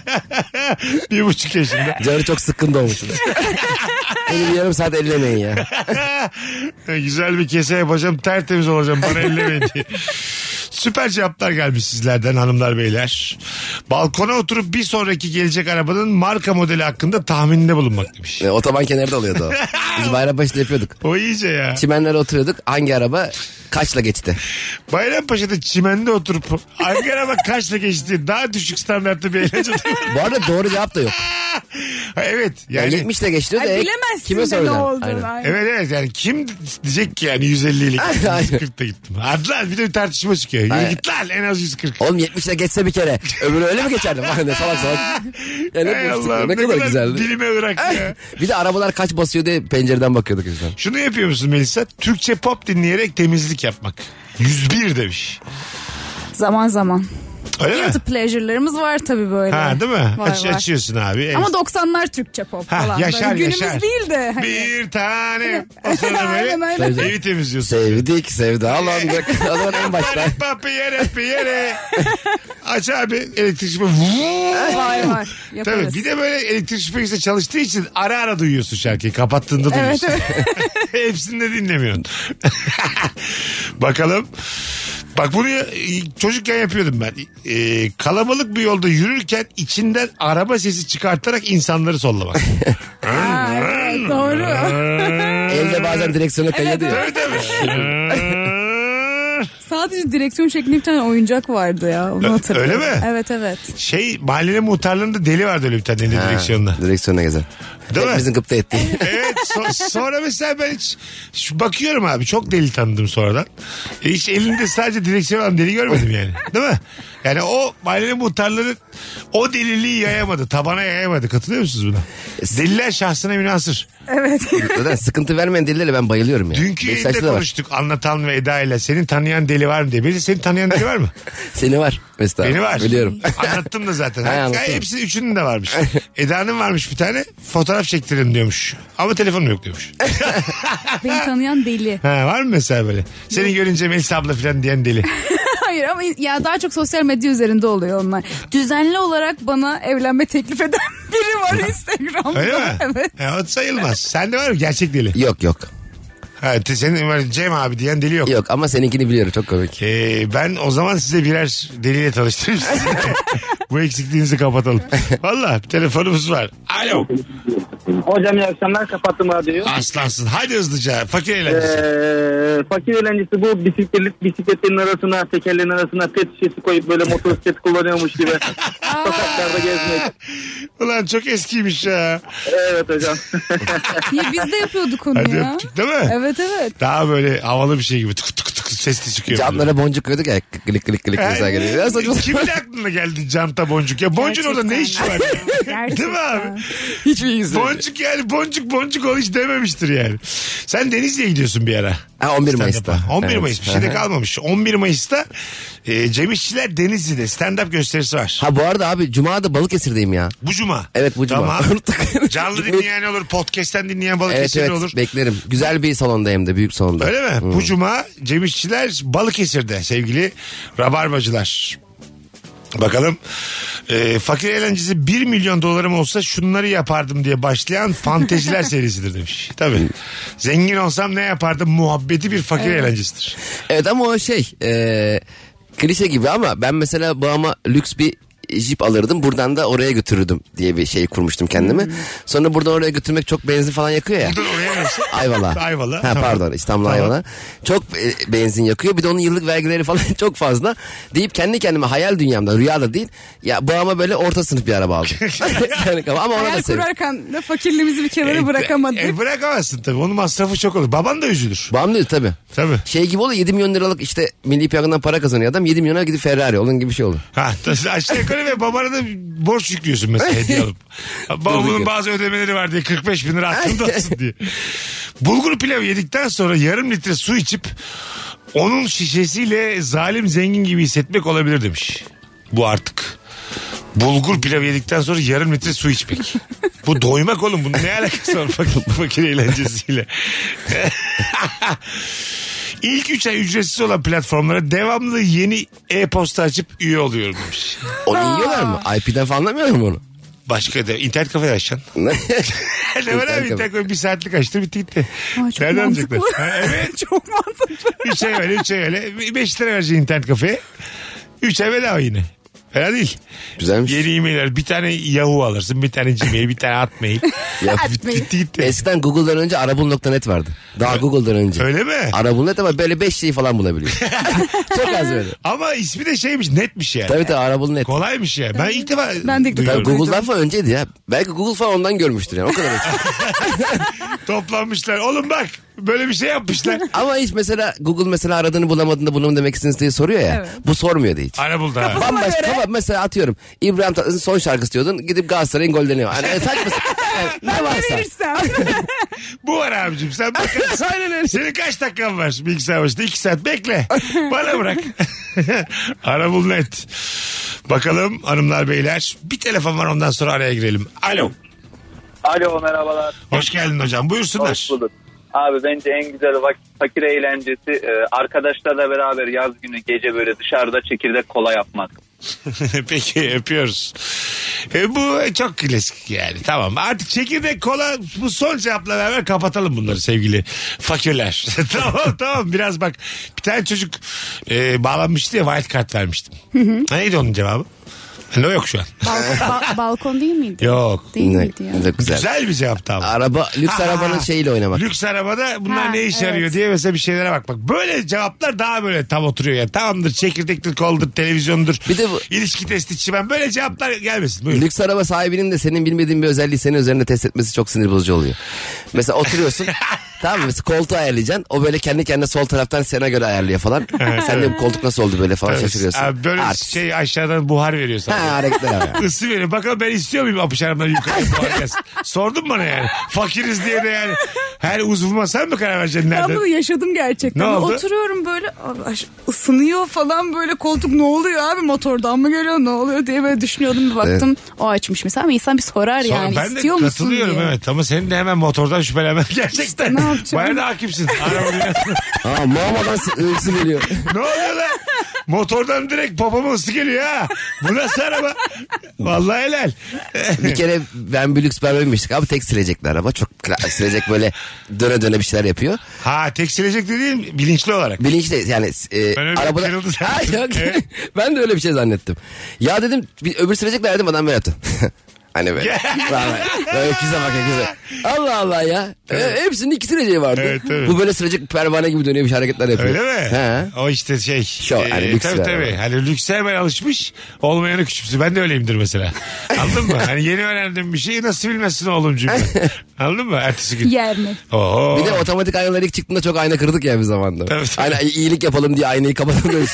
1,5 yaşında. Canı çok sıkkın doğmuş. Beni bir yarım saat ellemeyin ya. Güzel bir kese yapacağım, tertemiz olacağım, bana ellemeyin diye. Süper cevaplar gelmiş sizlerden hanımlar beyler. Balkona oturup bir sonraki gelecek arabanın marka modeli hakkında tahminde bulunmak demiş. Otoban kenarında oluyordu o. Biz Bayrampaşa'da yapıyorduk. O iyice ya. Çimenlere oturuyorduk. Hangi araba kaçla geçti? Bayrampaşa'da çimende oturup hangi araba kaçla geçti daha düşük standartlı bir eğlence. Bu arada doğru cevap da yok. Evet. Yani 70 ile geçti de bilemezsin kime de ne soracaksın? olduğunu. Aynen. Aynen. Evet yani kim diyecek ki yani 150 ile gittim, Aynen. 140'ta gittim. Hadi lan bir de bir tartışma çıkıyor. Yürü Aynen. git lan en az 140. Oğlum 70 ile geçse bir kere. Öbürü öyle mi geçerdi? Bak ne salak salak. Yani Hay ne, Allah, ne kadar güzeldi. dilime ırak ya. Bir de arabalar kaç basıyor diye pencereden bakıyorduk yüzden. Şunu yapıyor musun Melisa? Türkçe pop dinleyerek temizlik yapmak. 101 demiş. Zaman zaman. Öyle mi? Guilty pleasure'larımız var tabii böyle. Ha değil mi? Var, var. Açıyorsun abi. Ama 90'lar Türkçe pop Ha, falan. yaşar, Böyle günümüz yaşar. değil de. Hani. Bir tane. O sonra Aynen, böyle aynen. evi temizliyorsun. Sevdik sevdalandık. O zaman en başta. Papiyere. Aç abi elektrik süpürge. Var. Yaparız. Tabii bir de böyle elektrik süpürgesi çalıştığı için ara ara duyuyorsun şarkıyı. Kapattığında duyuyorsun. Evet. Hepsini de dinlemiyorsun. Bakalım. Bak bunu çocukken yapıyordum ben. Kalabalık bir yolda yürürken içinden araba sesi çıkartarak insanları sollamak. Evet, doğru. Elde bazen direksiyona kayıyordu ya. Tabii tabii. Sadece direksiyon şeklinde bir tane oyuncak vardı ya. Onu hatırlıyorum. Öyle mi? Evet. Mahallenin muhtarlarında deli vardı öyle bir tane deli direksiyonda. Direksiyona gezer. Değil mi? Hepimizin gıpta ettiği. Evet sonra mesela ben hiç bakıyorum abi çok deli tanıdım sonradan. Hiç elinde sadece direksiyon olan deli görmedim yani. Değil mi? Yani o mahallenin muhtarları o deliliği yayamadı. Tabana yayamadı. Katılıyor musunuz buna? Deliler şahsına münhasır. Evet. Zaten sıkıntı vermeyen delilere ben bayılıyorum ya. Dünkü yayında Beşiktaş'ta da var. konuştuk Anlatan ve Eda ile. Senin tanıyan deli var mı diye. Beni senin tanıyan deli var mı? Seni var Mesut abi. Beni var. Biliyorum. Anlattım da zaten. Hay, anlattın. Hepsi üçünün de varmış. Eda'nın varmış bir tane. Fotoğraf çektirin diyormuş. Ama telefonum yok diyormuş. Beni tanıyan deli. Ha, var mı mesela böyle? Seni görünce Melisa abla falan diyen deli. Hayır ama ya daha çok sosyal medya üzerinde oluyor onlar. Düzenli olarak bana evlenme teklif eden biri var Instagram'da. Öyle mi? Evet. O sayılmaz. Sende var mı gerçek deli? Yok. Ha, senin var Cem abi diyen deli yok. Yok ama seninkini biliyorum çok komik. Ben o zaman size birer deliyle tanıştırayım sizi. Bu eksikliğinizi kapatalım. Valla telefonumuz var. Alo. Hocam iyi akşamlar, kapattım radyoyu. Aslansın. Hadi hızlıca. Fakir eğlencesi. Fakir eğlencesi bu bisikletlerin arasına, tekerlerin arasına pet şişesi koyup böyle motosiklet kullanıyormuş gibi sokaklarda gezmek. Ulan çok eskiymiş ya. Evet hocam. Ya biz de yapıyorduk onu Hadi ya. öptük değil mi? Evet. Daha böyle havalı bir şey gibi tık tık tık sesli çıkıyor. Camlara boncuk koyduk ya klik klik klik mesela geliyor. Ya saçma Kimin sapan. aklına geldi canta boncuk ya? Boncuğun orada ne işi var? Ya? Değil mi abi? Hiçbir ilgisi yok. Boncuk yani boncuk ol hiç dememiştir yani. Sen Denizli'ye gidiyorsun bir ara. Ha 11 Mayıs'ta. 11 Evet. Mayıs bir şey de kalmamış. 11 Mayıs'ta Cem İşçiler Denizli'de stand-up gösterisi var. Ha bu arada abi Cuma'da Balıkesir'deyim ya. Bu cuma. Evet bu Cuma. Tamam. Unuttuk. Canlı dinleyen olur, podcast'ten dinleyen Balıkesirli Evet olur. beklerim. Güzel bir salonda hem de büyük salonda. Öyle mi? Bu cuma Cem İşçiler Balıkesir'de sevgili Rabarbacılar. Bakalım fakir eğlencesi 1 milyon dolarım olsa şunları yapardım diye başlayan fanteziler serisidir demiş. Tabii. Zengin olsam ne yapardım muhabbeti bir fakir eğlencesidir. Evet ama o klişe gibi ama ben mesela babama lüks bir jip alırdım buradan da oraya götürürdüm diye bir şey kurmuştum kendime. Sonra buradan oraya götürmek çok benzin falan yakıyor ya. Buradan oraya neresi? Ayvalık. Ayvalık. Ha Tamam. pardon İstanbul Tamam. Ayvalık. Çok benzin yakıyor. Bir de onun yıllık vergileri falan çok fazla. Deyip kendi kendime hayal dünyamda rüyada değil. Ya babama böyle orta sınıf bir araba aldım. Yani, ama ona Hayal da sevindim. kurarken de fakirliğimizi bir kenara bırakamadık. Bırakamazsın tabii. Onun masrafı çok olur. Baban da üzülür. Babam diyor tabii. Tabii. Şey gibi oluyor 7 milyon liralık işte milli piyangodan para kazanıyor adam 7 milyona gidip Ferrari onun gibi bir şey olur. Ha, aşağı yukarı ve babana da borç yüklüyorsun mesela hediye alıp. Babamın bazı ödemeleri var diye 45 bin lira aklımda olsun diye. Bulgur pilavı yedikten sonra yarım litre su içip onun şişesiyle zalim zengin gibi hissetmek olabilir demiş. Bu artık. Bulgur pilavı yedikten sonra yarım litre su içmek. Bu doymak oğlum. Bunun ne alakası var fakir eğlencesiyle? İlk 3 ay ücretsiz olan platformlara devamlı yeni e-posta açıp üye oluyorum demiş. Onu yiyorlar mı? IP'den falan anlamıyor mu onu? Başka da internet kafede açacaksın. Ne var abi internet kafede 1 saatlik açtı bitti gitti. Aa, çok Nereden mantıklı. alacaklar? Evet. Çok mantıklı. 3 ay öyle 3 ay öyle. 5 lira vereceksin internet kafeye. 3 ay bedava yine. Fena değil. Güzelmiş. Yeni e-mailler. Bir tane Yahoo alırsın. Bir tane Gmail. Bir tane Hotmail. Ya, Bitti gitti. eskiden Google'dan önce arabul.net vardı. Daha Google'dan önce. Öyle mi? Arabul.net ama böyle 5 şeyi falan bulabiliyor. Çok az böyle. Ama ismi de şeymiş, netmiş yani. Tabii Arabul.net. Kolaymış ya. Ben ilk defa Ben de ilk defa duyuyorum. Tabii Google'dan falan önceydi ya. Belki Google falan ondan görmüştür yani. O kadar eski. Toplanmışlar. Oğlum bak böyle bir şey yapmışlar. Ama hiç mesela Google mesela aradığını bulamadığında bunu mu demek istediniz diye soruyor ya. Evet. Bu sormuyordu hiç. Ara buldu ha. Bambaşka ama mesela atıyorum İbrahim Tatlıses'in son şarkısı diyordun gidip Galatasaray'ın gollerini var. Hani saçma ne varsa. Verirsem. Bu var abicim sen bakarsın. Aynen öyle. Senin kaç dakikan var bilgisayar başında? 2 saat bekle. Bana bırak. Ara bul net. Bakalım hanımlar beyler. Bir telefon var ondan sonra araya girelim. Alo. Alo merhabalar. Hoş geldin hocam buyursunlar. Hoş bulduk. Abi bence en güzel fakir eğlencesi arkadaşlarla beraber yaz günü gece böyle dışarıda çekirdek kola yapmak. Peki öpüyoruz. Bu çok klasik yani. Tamam artık çekirdek kola bu son cevapla beraber kapatalım bunları sevgili fakirler. tamam biraz bak bir tane çocuk bağlanmıştı ya wild card vermiştim. Neydi onun cevabı? Ne yok şu an. Balkon değil miydi? Yok. Değil miydi ya? Güzel. Güzel bir cevaptı ama. Araba, lüks arabanın şeyiyle oynamak. Lüks arabada bunlar Ha, ne işe yarıyor evet. diye mesela bir şeylere bakmak. Böyle cevaplar daha böyle tam oturuyor ya. Tamamdır çekirdektir, koldur, televizyondur. Bir de bu İlişki testi çimen. Böyle cevaplar gelmesin. Buyurun. lüks araba sahibinin de senin bilmediğin bir özelliği senin üzerinde test etmesi çok sinir bozucu oluyor. Mesela oturuyorsun. Tamam mı? Mesela koltuğu ayarlayacaksın. O böyle kendi kendine sol taraftan sana göre ayarlıyor falan. Sen de bu koltuk nasıl oldu böyle falan şaşırıyorsun. Abi böyle Artist. şey aşağıdan buhar veriyor sana. Ha hareketler abi. Isı veriyor. Bakalım ben istiyor muyum apışarımdan yukarı buhar gelsin. Sordun bana yani. Fakiriz diye de yani. Her uzvuma sen mi karar vereceksin Ben nereden? bunu yaşadım gerçekten. Ne oldu? Oturuyorum böyle ısınıyor falan böyle koltuk ne oluyor abi motordan mı geliyor ne oluyor diye böyle düşünüyordum bir baktım. O açmış mesela ama insan bir sorar Sonra yani ben de istiyor musun katılıyorum diye. evet ama senin de hemen motordan şüphelenmen gerçekten. İşte ne yapacağım? Bayağı da hakimsin. Araba binasına. Ha mağmadan ısı geliyor. Ne oluyor lan? Motordan direkt popoma ısı geliyor ha. Bu nasıl araba? Vallahi helal. Bir kere ben bir lüks bir araba binmiştik abi tek silecekli araba. Çok silecek böyle döne döne bir şeyler yapıyor. Ha tek silecek dediğin bilinçli olarak. Bilinçli yani öyle arabada... kırıldı sen. Ha, yok. Evet. Ben de öyle bir şey zannettim. Ya dedim öbür silecekler dedim adam böyle yaptı. Hani böyle. Böyle öküze bak öküze. Allah Allah ya. Hepsinin iki sileceği vardı. Evet, evet. Bu böyle silecek pervane gibi dönüyormuş hareketler yapıyor. Öyle mi? He. O işte şey. Şov, hani lüks tabii bir tabii. araba. Hani lükse hemen alışmış. Olmayanı küçümsü. Ben de öyleyimdir mesela. Anladın mı? Hani yeni öğrendiğim bir şeyi nasıl bilmezsin oğlumcuğum. Anladın mı? Ertesi gün. Yer mi? Oo. Bir de otomatik aynalar ilk çıktığında çok ayna kırdık ya bir zamanda. Tabii, tabii. Hani iyilik yapalım diye aynayı kapatalım.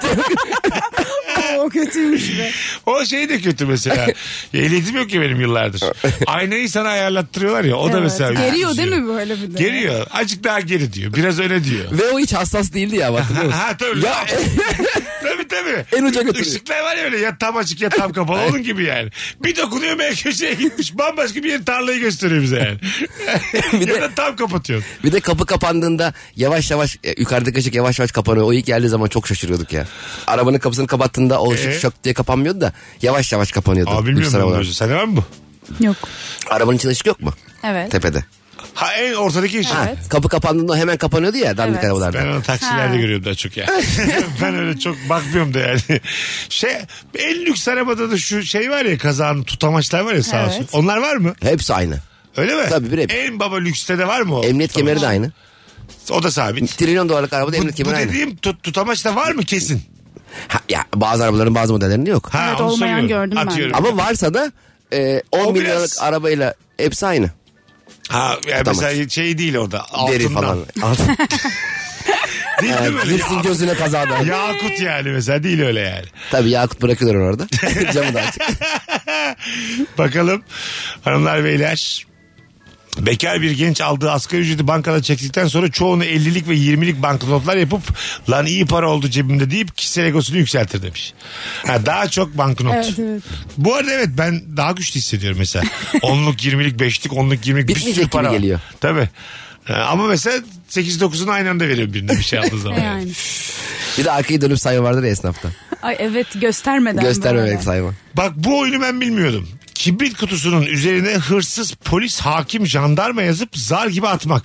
O kötüymüş be. O şey de kötü mesela. Ehliyetim yok ki benim yıllardır. Aynayı sana ayarlattırıyorlar ya. O da mesela. Geriyor değil üzüyor. mi böyle bir de? Geriyor. Azıcık daha geri diyor. Biraz öne diyor. Ve o hiç hassas değildi ya hatırlıyor musun? Ha tabii. Ya Tabii. En uca götürüyor. Işıklar var ya öyle ya tam açık ya tam kapalı onun gibi yani. Bir dokunuyor ben köşeye gitmiş. Bambaşka bir yer tarlayı gösteriyor bize yani. ya da tam kapatıyor. bir de kapı kapandığında yavaş yavaş yukarıdaki ışık yavaş yavaş kapanıyor. O ilk geldiği zaman çok şaşırıyorduk ya. Arabanın kapısını kapattığında o ışık şok diye kapanmıyordu da yavaş yavaş kapanıyordu. Aa Lüks bilmiyorum ben arabalar. bunu. Sende var mı bu? Yok. Arabanın içinde ışık yok mu? Evet. Tepede. Ha en ortadaki ışık. Evet. Kapı kapandığında hemen kapanıyordu ya dandik Evet. arabalarda. Ben onu taksilerde Ha. görüyorum daha çok ya. Ben öyle çok bakmıyorum da yani. En lüks arabada da şu şey var ya kazağın tutamaçlar var ya sağ Evet. olsun. Onlar var mı? Hepsi aynı. Öyle mi? Tabii, birebir. En baba lükste de var mı o? Emniyet kemeri de aynı. O da sabit. Trilyon dolarlık arabada emniyet Bu kemeri aynı. dediğim tutamaç da var mı kesin? Ha, ya bazı arabaların bazı modellerinde yok. Ha, Evet, onu olmayan söylüyorum. gördüm ben de. Atıyorum. Ama varsa da 10 O bin biraz- liralık arabayla hepsi aynı. Ha yani Tutamaç. mesela şey değil orada. Deri Altından. falan. Altın. Değil mi böyle? Girsin gözüne kazada. Yakut yani mesela değil öyle yani. Tabii yakut bırakıyorlar orada. Camı da açık. Bakalım hanımlar beyler. Bekar bir genç aldığı asgari ücreti bankada çektikten sonra çoğunu 50'lik ve 20'lik banknotlar yapıp lan iyi para oldu cebimde deyip kişisel egosunu yükseltir demiş. Ha, daha çok banknot. Evet. Bu arada evet ben daha güçlü hissediyorum mesela. 10'luk 20'lik 5'lik 10'luk 20'lik bir Bitmeyecek sürü gibi para var. geliyor. Tabii. Ama mesela 8-9'unu aynı anda veriyorum birine bir şey aldığı zaman. Yani. Bir de arkayı dönüp sayma vardır ya esnafta. Ay evet, göstermeden Göstermemek böyle. sayma. Bak bu oyunu ben bilmiyordum. Kibrit kutusunun üzerine hırsız, polis, hakim, jandarma yazıp zar gibi atmak.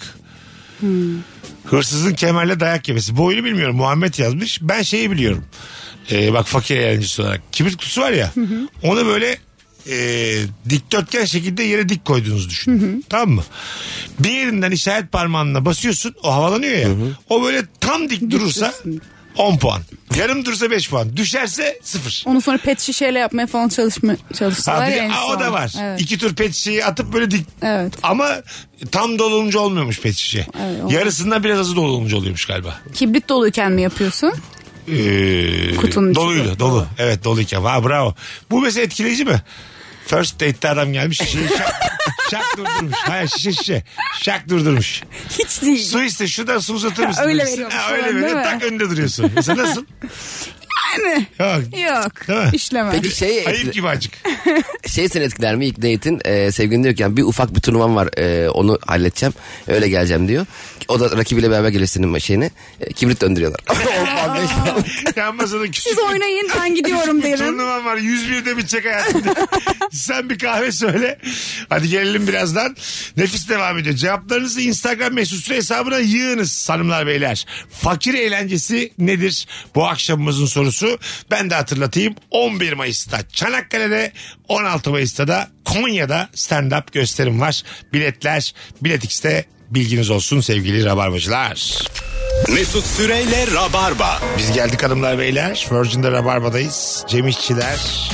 Hırsızın kemerle dayak yemesi. Bu oyunu bilmiyorum. Muhammed yazmış. Ben şeyi biliyorum. Bak fakir eğlencesi olarak. Kibrit kutusu var ya. Onu böyle dikdörtgen şekilde yere dik koyduğunuzu düşün. Tamam mı? Bir yerinden işaret parmağınla basıyorsun. O havalanıyor ya. O böyle tam dik durursa 10 puan. Yarım dursa 5 puan. Düşerse 0. Onu sonra pet şişeyle yapmaya falan çalıştılar ya en son. O da var. Evet. 2 tur pet şişeyi atıp böyle dik. Evet. Ama tam dolunca olmuyormuş pet şişe. Evet, yarısından biraz azı dolunca oluyormuş galiba. Kibrit doluyken mi yapıyorsun? Kutunun içi doluydu. Dolu. Evet doluyken. Ha bravo. Bu mesela etkileyici mi? First date'te adam gelmiş şişeyi şak durdurmuş. Hayır şişe. Şak durdurmuş. Hiç değil. Su iste şuradan su uzatır mısın? Öyle demişsin. veriyormuş Öyle falan, veriyor. değil mi? Tak önünde duruyorsun. Mesela nasıl? Yani. Yok. Değil mi? Yok. İşlemez. Peki Ayıp gibi acık. seni etkiler mi ilk date'in? Sevgilin diyor ki yani bir ufak bir turnuvam var, onu halledeceğim, öyle geleceğim diyor. O da rakibiyle beraber geliyor senin şeyine. Kibrit döndürüyorlar. 10 puan 5 puan. Yan masada küçük Siz oynayın, ben gidiyorum derim. turnuvam var. 101'de bitecek hayatımda. Sen bir kahve söyle. Hadi gelelim birazdan. Nefis devam ediyor. Cevaplarınızı Instagram mesut süre hesabına yığınız hanımlar beyler. Fakir eğlencesi nedir? Bu akşamımızın sorusu. Ben de hatırlatayım. 11 Mayıs'ta Çanakkale'de, 16 Mayıs'ta da Konya'da stand-up gösterim var. Biletler Bilet X'te, bilginiz olsun sevgili rabarbacılar. Mesut Süreyle Rabarba. Biz geldik hanımlar beyler. Virgin'de Rabarba'dayız. Cem İşçiler,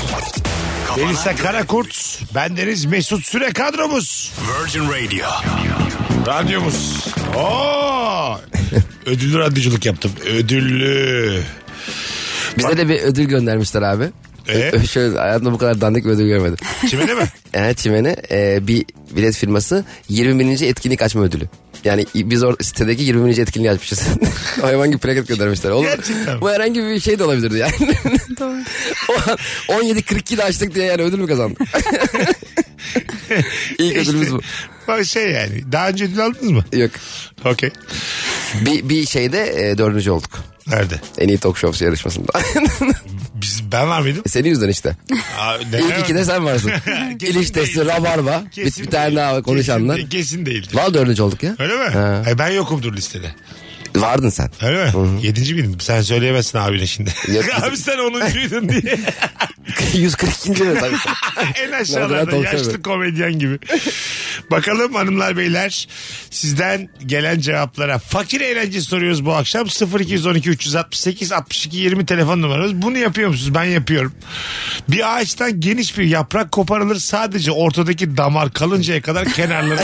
Melisa Karakurt, bendeniz Mesut Süre kadromuz. Virgin Radio. Radyomuz. Oo! Ödüllü radyoculuk yaptım. Ödüllü. Bize de bir ödül göndermişler abi. Şöyle hayatımda bu kadar dandik bir ödül görmedim. Çimene mi? Evet Çimen'e bir bilet firması 20.000. etkinlik açma ödülü. Yani biz sitedeki 20.000. etkinliği açmışız. Hayvan gibi plaket göndermişler. Oğlum, Gerçekten. bu herhangi bir şey de olabilirdi yani. Doğru. 17.42'de açtık diye yani ödül mü kazandık? İlk ödülümüz bu. Bak şey yani. Daha önce ödül aldınız mı? Yok. Okey. Bir şeyde 4. olduk. Nerede? En iyi talk show yarışmasında. Ben var mıydım? Senin yüzünden işte. İlk 2'de sen varsın. Kesin İliş testi, değil. rabarba. Kesin Bir tane değil. daha konuşanlar. Kesin değildir. Valla 4. olduk ya. Öyle mi? Ha. Ben yokumdur listede. Vardın sen. Öyle mi? 7. miydim? Sen söyleyemezsin abine şimdi. Yok. Abi sen 10'uncuydun diye. 142. mi tabii sen? En Nereden aşağılarda talk yaşlı show? komedyen gibi. Bakalım hanımlar beyler, sizden gelen cevaplara. Fakir eğlencesi soruyoruz bu akşam. 0212 368 62 20 telefon numaramız. Bunu yapıyor musunuz? Ben yapıyorum. Bir ağaçtan geniş bir yaprak koparılır, sadece ortadaki damar kalıncaya kadar kenarları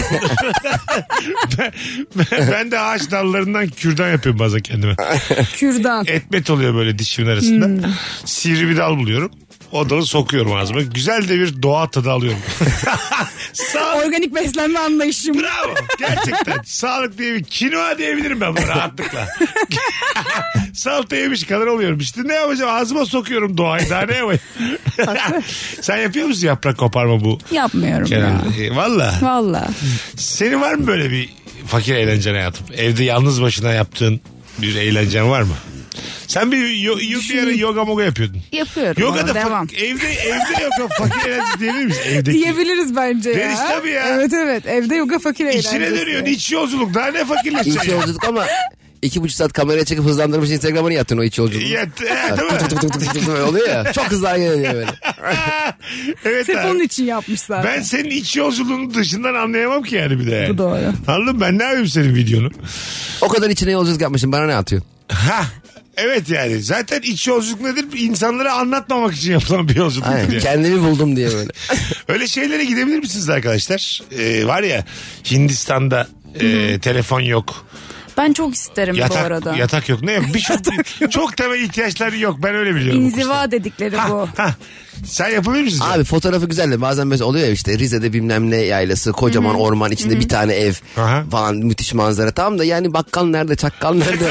ben de ağaç dallarından kürdan yapıyorum bazen kendime. Kürdan. Etmet oluyor böyle dişimin arasında. Sivri bir dal buluyorum. O dalı sokuyorum ağzıma. Güzel de bir doğa tadı alıyorum. Organik beslenme anlayışım. Bravo. Gerçekten. Sağlık diye bir kinoa diyebilirim ben buna rahatlıkla. Salata yemiş kadar oluyorum. İşte ne yapacağım? Ağzıma sokuyorum doğayı. Daha ne yapayım? Sen yapıyor musun yaprak koparma bu? Yapmıyorum ya. Valla. Valla. Senin var mı böyle bir fakir eğlencen hayatım? Evde yalnız başına yaptığın bir eğlencen var mı? Sen bir ara yoga moga yapıyordun. Yapıyorum. Yoga da devam. evde yoga fakir eğlencesi diyebilir miyiz? Evdeki. Diyebiliriz bence ya. Deriz tabii ya. Evet. Evde yoga fakir eğlencesi. İçine dönüyorsun, iç yolculuk. Daha ne fakirleşeceksin? İç yolculuk ama 2,5 saat kameraya çekip hızlandırmış Instagram'ını yaptın o iç yolculuğu. Ya, değil mi? Tık tık tık oluyor ya. Çok hızlı geliyor böyle. Evet Sırf abi. onun için yapmış zaten. Ben senin iç yolculuğunu dışından anlayamam ki yani bir de. Bu doğru. Anladın mı? Ben ne yapayım senin videonu? O kadar içine yolculuk yapmışsın, bana ne atıyorsun? Ha. Evet yani. Zaten iç yolculuk nedir? İnsanlara anlatmamak için yapılan bir yolculuk. Aynen, diye. kendimi buldum diye böyle. Öyle şeylere gidebilir misiniz arkadaşlar? Var ya Hindistan'da telefon yok. Ben çok isterim bu arada. Yatak yok. Ne yok? Çok temel ihtiyaçları yok. Ben öyle biliyorum. İnziva dedikleri bu. Sen yapabilir misin? Abi fotoğrafı güzel de bazen mesela oluyor ya işte Rize'de bilmem ne yaylası, kocaman orman içinde bir tane ev Aha. falan, müthiş manzara. Tamam da yani bakkal nerede, çakkal nerede?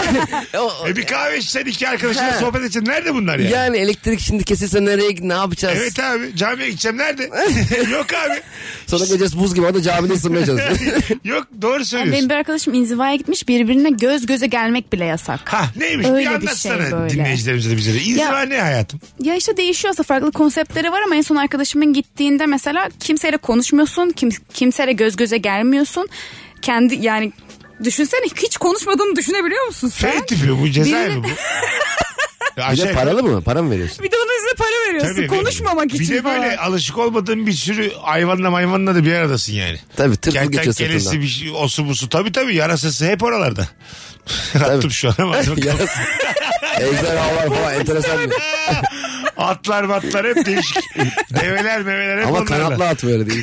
Bir kahve içsen iki arkadaşınla sohbet edeceksin. Nerede bunlar yani? Yani elektrik şimdi kesilse nereye ne yapacağız? Evet abi, camiye gideceğim, nerede? Yok abi. Sonra gecesi buz gibi o da camide ısınmaya çalışıyor. Yok, doğru söylüyorsun. Benim bir arkadaşım inzivaya gitmiş, birbirine göz göze gelmek bile yasak. Ha, neymiş? Öyle bir bir anlatsana şey böyle. dinleyicilerimize de bize de. İnziva ne hayatım? Ya işte değişiyorsa farklı konseptleri var ama en son arkadaşımın gittiğinde mesela kimseyle konuşmuyorsun, kimseyle göz göze gelmiyorsun. Kendi yani düşünsene, hiç konuşmadığını düşünebiliyor musun sen? F tipi bu, cezaevi Birini- bu. Bir de paralı mı? Para mı veriyorsun? Bir de onun üstüne para veriyorsun Tabii, konuşmamak bir için de böyle falan. alışık olmadığın bir sürü hayvanla da bir aradasın yani. Tabii tırtıl geçiyor Kertenkelesi, sırtından. bir şey, osu busu, tabii yarasası hep oralarda. Attım şu an ama. Yarası. Ejderhalar falan enteresan. Atlar matlar hep değişik. Develer meveler hep Ama onlarla. kanatlı at böyle değil.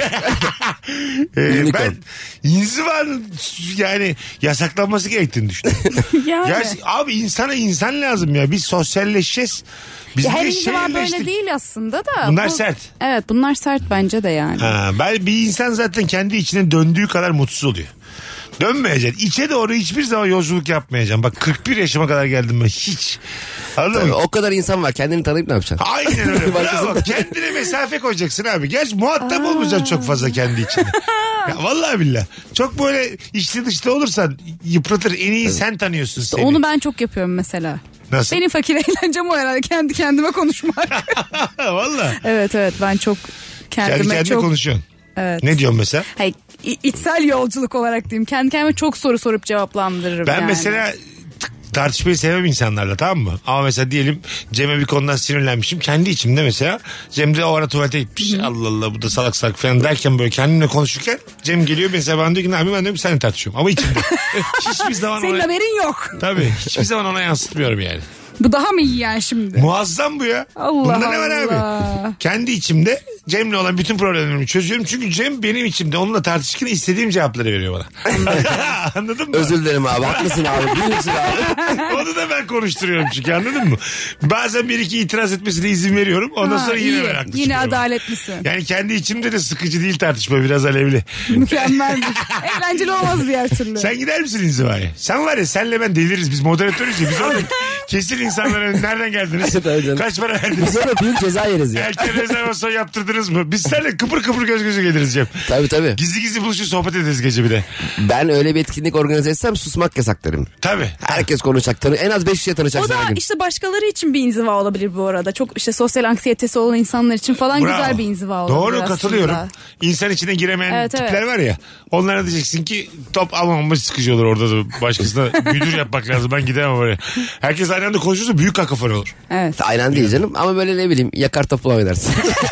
Ben inzivanın yani yasaklanması gerektiğini düşünüyorum. Yani. Ya, abi insana insan lazım ya. Biz sosyalleşeceğiz. Biz Ya her de inziva böyle şehirleştik. değil aslında da. Bunlar sert. Evet, bunlar sert bence de yani. Ha, bir insan zaten kendi içine döndüğü kadar mutsuz oluyor. Dönmeyeceksin. İçe doğru hiçbir zaman yolculuk yapmayacaksın. Bak 41 yaşıma kadar geldim ben. Hiç. Anladın Tabii, mı? o kadar insan var. Kendini tanıyıp ne yapacaksın? Aynen öyle. Bravo. Başkasını- Kendine mesafe koyacaksın abi. Gerçi muhatap olmayacaksın çok fazla kendi içinde. Ya vallahi billah. Çok böyle içli dışta olursan yıpratır. En iyi sen tanıyorsun seni. Onu ben çok yapıyorum mesela. Nasıl? Benim fakir eğlencem o herhalde, kendi kendime konuşmak. Vallahi. Evet ben çok Kendi kendime kendine çok... konuşuyorsun. Evet. Ne diyorsun mesela? Hayır, içsel yolculuk olarak diyeyim. Kendi kendime çok soru sorup cevaplandırırım Ben yani. mesela tartışmayı sevmem insanlarla, tamam mı? Ama mesela diyelim Cem'e bir konudan sinirlenmişim. Kendi içimde mesela Cem de o ara tuvalete gitmiş. Allah Allah, bu da salak salak falan derken böyle kendimle konuşurken Cem geliyor mesela bana diyor ki abi ben diyorum seninle tartışıyorum. Ama içimde. Hiçbir zaman Senin ona... haberin yok. Tabii hiçbir zaman ona yansıtmıyorum yani. Bu daha mı iyi yani şimdi? Muazzam bu ya. Allah Bunda ne var abi? Allah. Kendi içimde Cem'le olan bütün problemlerimi çözüyorum. Çünkü Cem benim içimde. Onunla tartışırken istediğim cevapları veriyor bana. Anladın mı? Özür dilerim abi. Haklısın abi. Büyüksün abi. Onu da ben konuşturuyorum çünkü, anladın mı? Bazen bir iki itiraz etmesine izin veriyorum. Ondan sonra yine iyi. meraklı Yine çıkıyorum. adaletlisin. Yani kendi içimde de sıkıcı değil tartışma, biraz alevli. Mükemmel. Eğlenceli olmaz diğer türlü. Sen gider misin inzivaya? Sen var ya, senle ben deliririz. Biz moderatörüz ya. Biz orada kesin insanlara nereden geldiniz? Tabii canım. Kaç para verdiniz? Biz sonra büyük ceza yeriz ya. Erken rezervasyon yaptırdınız mı? Biz seninle kıpır kıpır göz göze geliriz Cem. Tabii. Gizli gizli buluşup sohbet ederiz gece bir de. Ben öyle bir etkinlik organize etsem susmak yasak derim. Tabii. Herkes konuşacak. En az 5 kişiye O tanışacaksın da her gün. işte başkaları için bir inziva olabilir bu arada. Çok işte sosyal anksiyetesi olan insanlar için falan Bravo. güzel bir inziva olabilir Doğru, aslında. katılıyorum. İnsan içine giremeyen Evet, tipler evet. var ya. Onlara diyeceksin ki top ama sıkıcı olur orada da, başkasına müdür yapmak lazım. Ben gidemem oraya. Herkes aynı anda konuşursa büyük kakafoni olur. Evet. Aynen değil canım. Ama böyle ne bileyim yakar toplama edersin.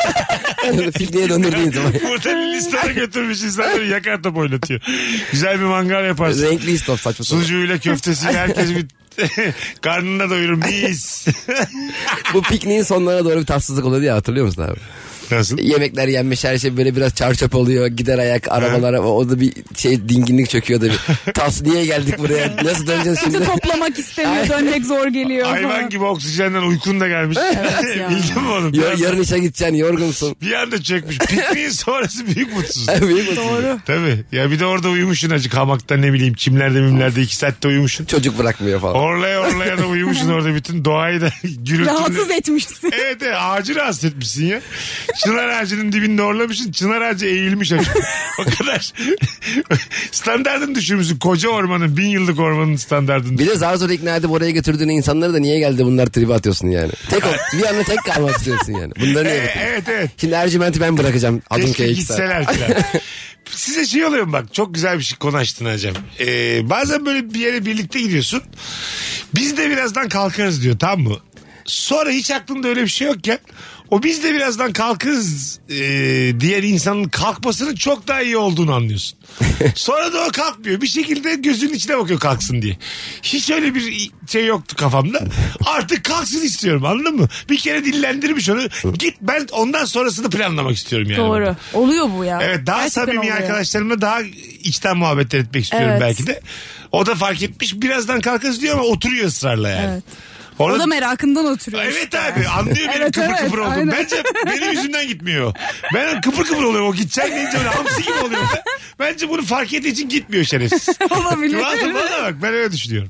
Pikniğe döndürdüğün zaman. Burada listeye götürmüş insanları yakar top oynatıyor. Güzel bir mangal yaparsın. Renkli istop saçma sapan. Sucuğuyla köftesiyle herkes bir karnına doyurur. Mis. Bu pikniğin sonlarına doğru bir tatsızlık oluyor ya, hatırlıyor musun abi? Nasıl? Yemekler yenmiş, her şey böyle biraz çarçöp oluyor. Gider ayak arabalara, o da bir şey dinginlik çöküyor da bir. Tas niye geldik buraya? Nasıl döneceğiz şimdi? Toplamak istemiyor, dönmek zor geliyor. Hayvan falan. gibi oksijenden uykun da gelmiş. Evet ya. Bildin mi oğlum? Yarın işe gideceksin, yorgunsun. Bir anda çökmüş. Pikniğin sonrası büyük mutsuz. Büyük mutsuz. Doğru. Tabii. Ya bir de orada uyumuşsun acık hamakta, ne bileyim çimlerde mimlerde 2 saatte uyumuşsun. Çocuk bırakmıyor falan. Orlaya da uyumuşsun orada, bütün doğayı da Rahatsız gürültünü. etmişsin. Evet ağacı rahatsız etmişsin ya. Çınar ağacının dibinde orlamışsın. Çınar ağacı eğilmiş açık. O kadar standartını düşürmüşsün. Koca ormanın, 1000 yıllık ormanın standartını. Bir de zar zor ikna edip oraya götürdüğün insanları da niye geldi bunlar tribe atıyorsun yani. Bir anda tek kalmak istiyorsun yani. Bunları niye getirdin? Evet. Şimdi Ercüment'i ben bırakacağım. Adım Keşke K2 gitseler falan. Size şey oluyor mu bak, çok güzel bir şey konu açtın hocam. Bazen böyle bir yere birlikte gidiyorsun. Biz de birazdan kalkarız diyor, tamam mı? Sonra hiç aklında öyle bir şey yokken o biz de birazdan kalkarız diğer insanın kalkmasının çok daha iyi olduğunu anlıyorsun. Sonra da o kalkmıyor. Bir şekilde gözünün içine bakıyor kalksın diye. Hiç öyle bir şey yoktu kafamda. Artık kalksın istiyorum, anladın mı? Bir kere dillendirmiş onu. Git, ben ondan sonrasını planlamak istiyorum yani. Doğru. Oluyor bu ya. Evet, daha Gerçekten samimi oluyor. arkadaşlarımla daha içten muhabbetler etmek istiyorum Evet. belki de. O da fark etmiş, birazdan kalkarız diyor ama oturuyor ısrarla yani. Evet. Orada... O da merakından oturuyor. Evet işte. abi, anlıyor benim Evet, kıpır evet, kıpır oldum. aynen. Bence benim yüzümden gitmiyor. Ben kıpır kıpır oluyorum. O gideceğim deyince öyle hamsi gibi oluyor. Bence bunu fark ettiği için gitmiyor şerefsiz. Olabilir. Valla bak, ben öyle düşünüyorum.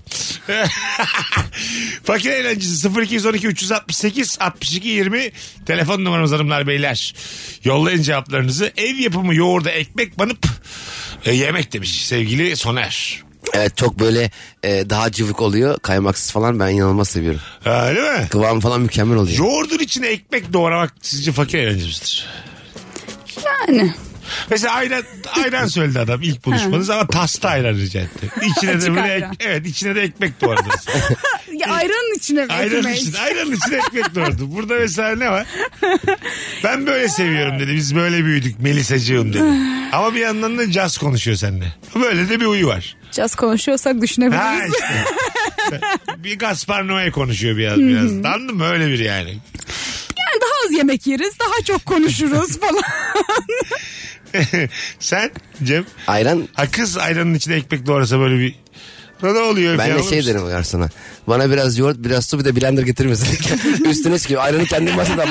Fakir eğlencesi 0212 368 62 20 telefon numaramız hanımlar beyler. Yollayın cevaplarınızı. Ev yapımı yoğurda ekmek banıp yemek demiş sevgili Soner. Evet, çok böyle daha cıvık oluyor. Kaymaksız falan ben inanılmaz seviyorum. Öyle mi? Kıvam falan mükemmel oluyor. Yoğurdun içine ekmek doğramak sizce fakir eğlencemizdir? Yani. Mesela ayran söyledi adam ilk buluşmanız ama tasta ayran rica etti. İçine de böyle içine de ekmek doğradı. Ya ayranın içine mi ekmek? Ayranın içine ekmek doğradı. Burada mesela ne var? Ben böyle seviyorum dedi. Biz böyle büyüdük Melisacığım dedi. Ama bir yandan da caz konuşuyor seninle. Böyle de bir uyu var. Caz konuşuyorsak düşünebiliriz. Işte. Bir Gaspar Noé konuşuyor biraz. Anladın mı? Öyle bir yani. Yani daha az yemek yeriz, daha çok konuşuruz falan. Sen Cem? Ayran. Kız ayranın içine ekmek doğrasa böyle bir... Ne oluyor? Ben de şey derim garsona. Bana biraz yoğurt, biraz su, bir de blender getirir misin? Üstüne çıkıyor. Ayranı kendim masada.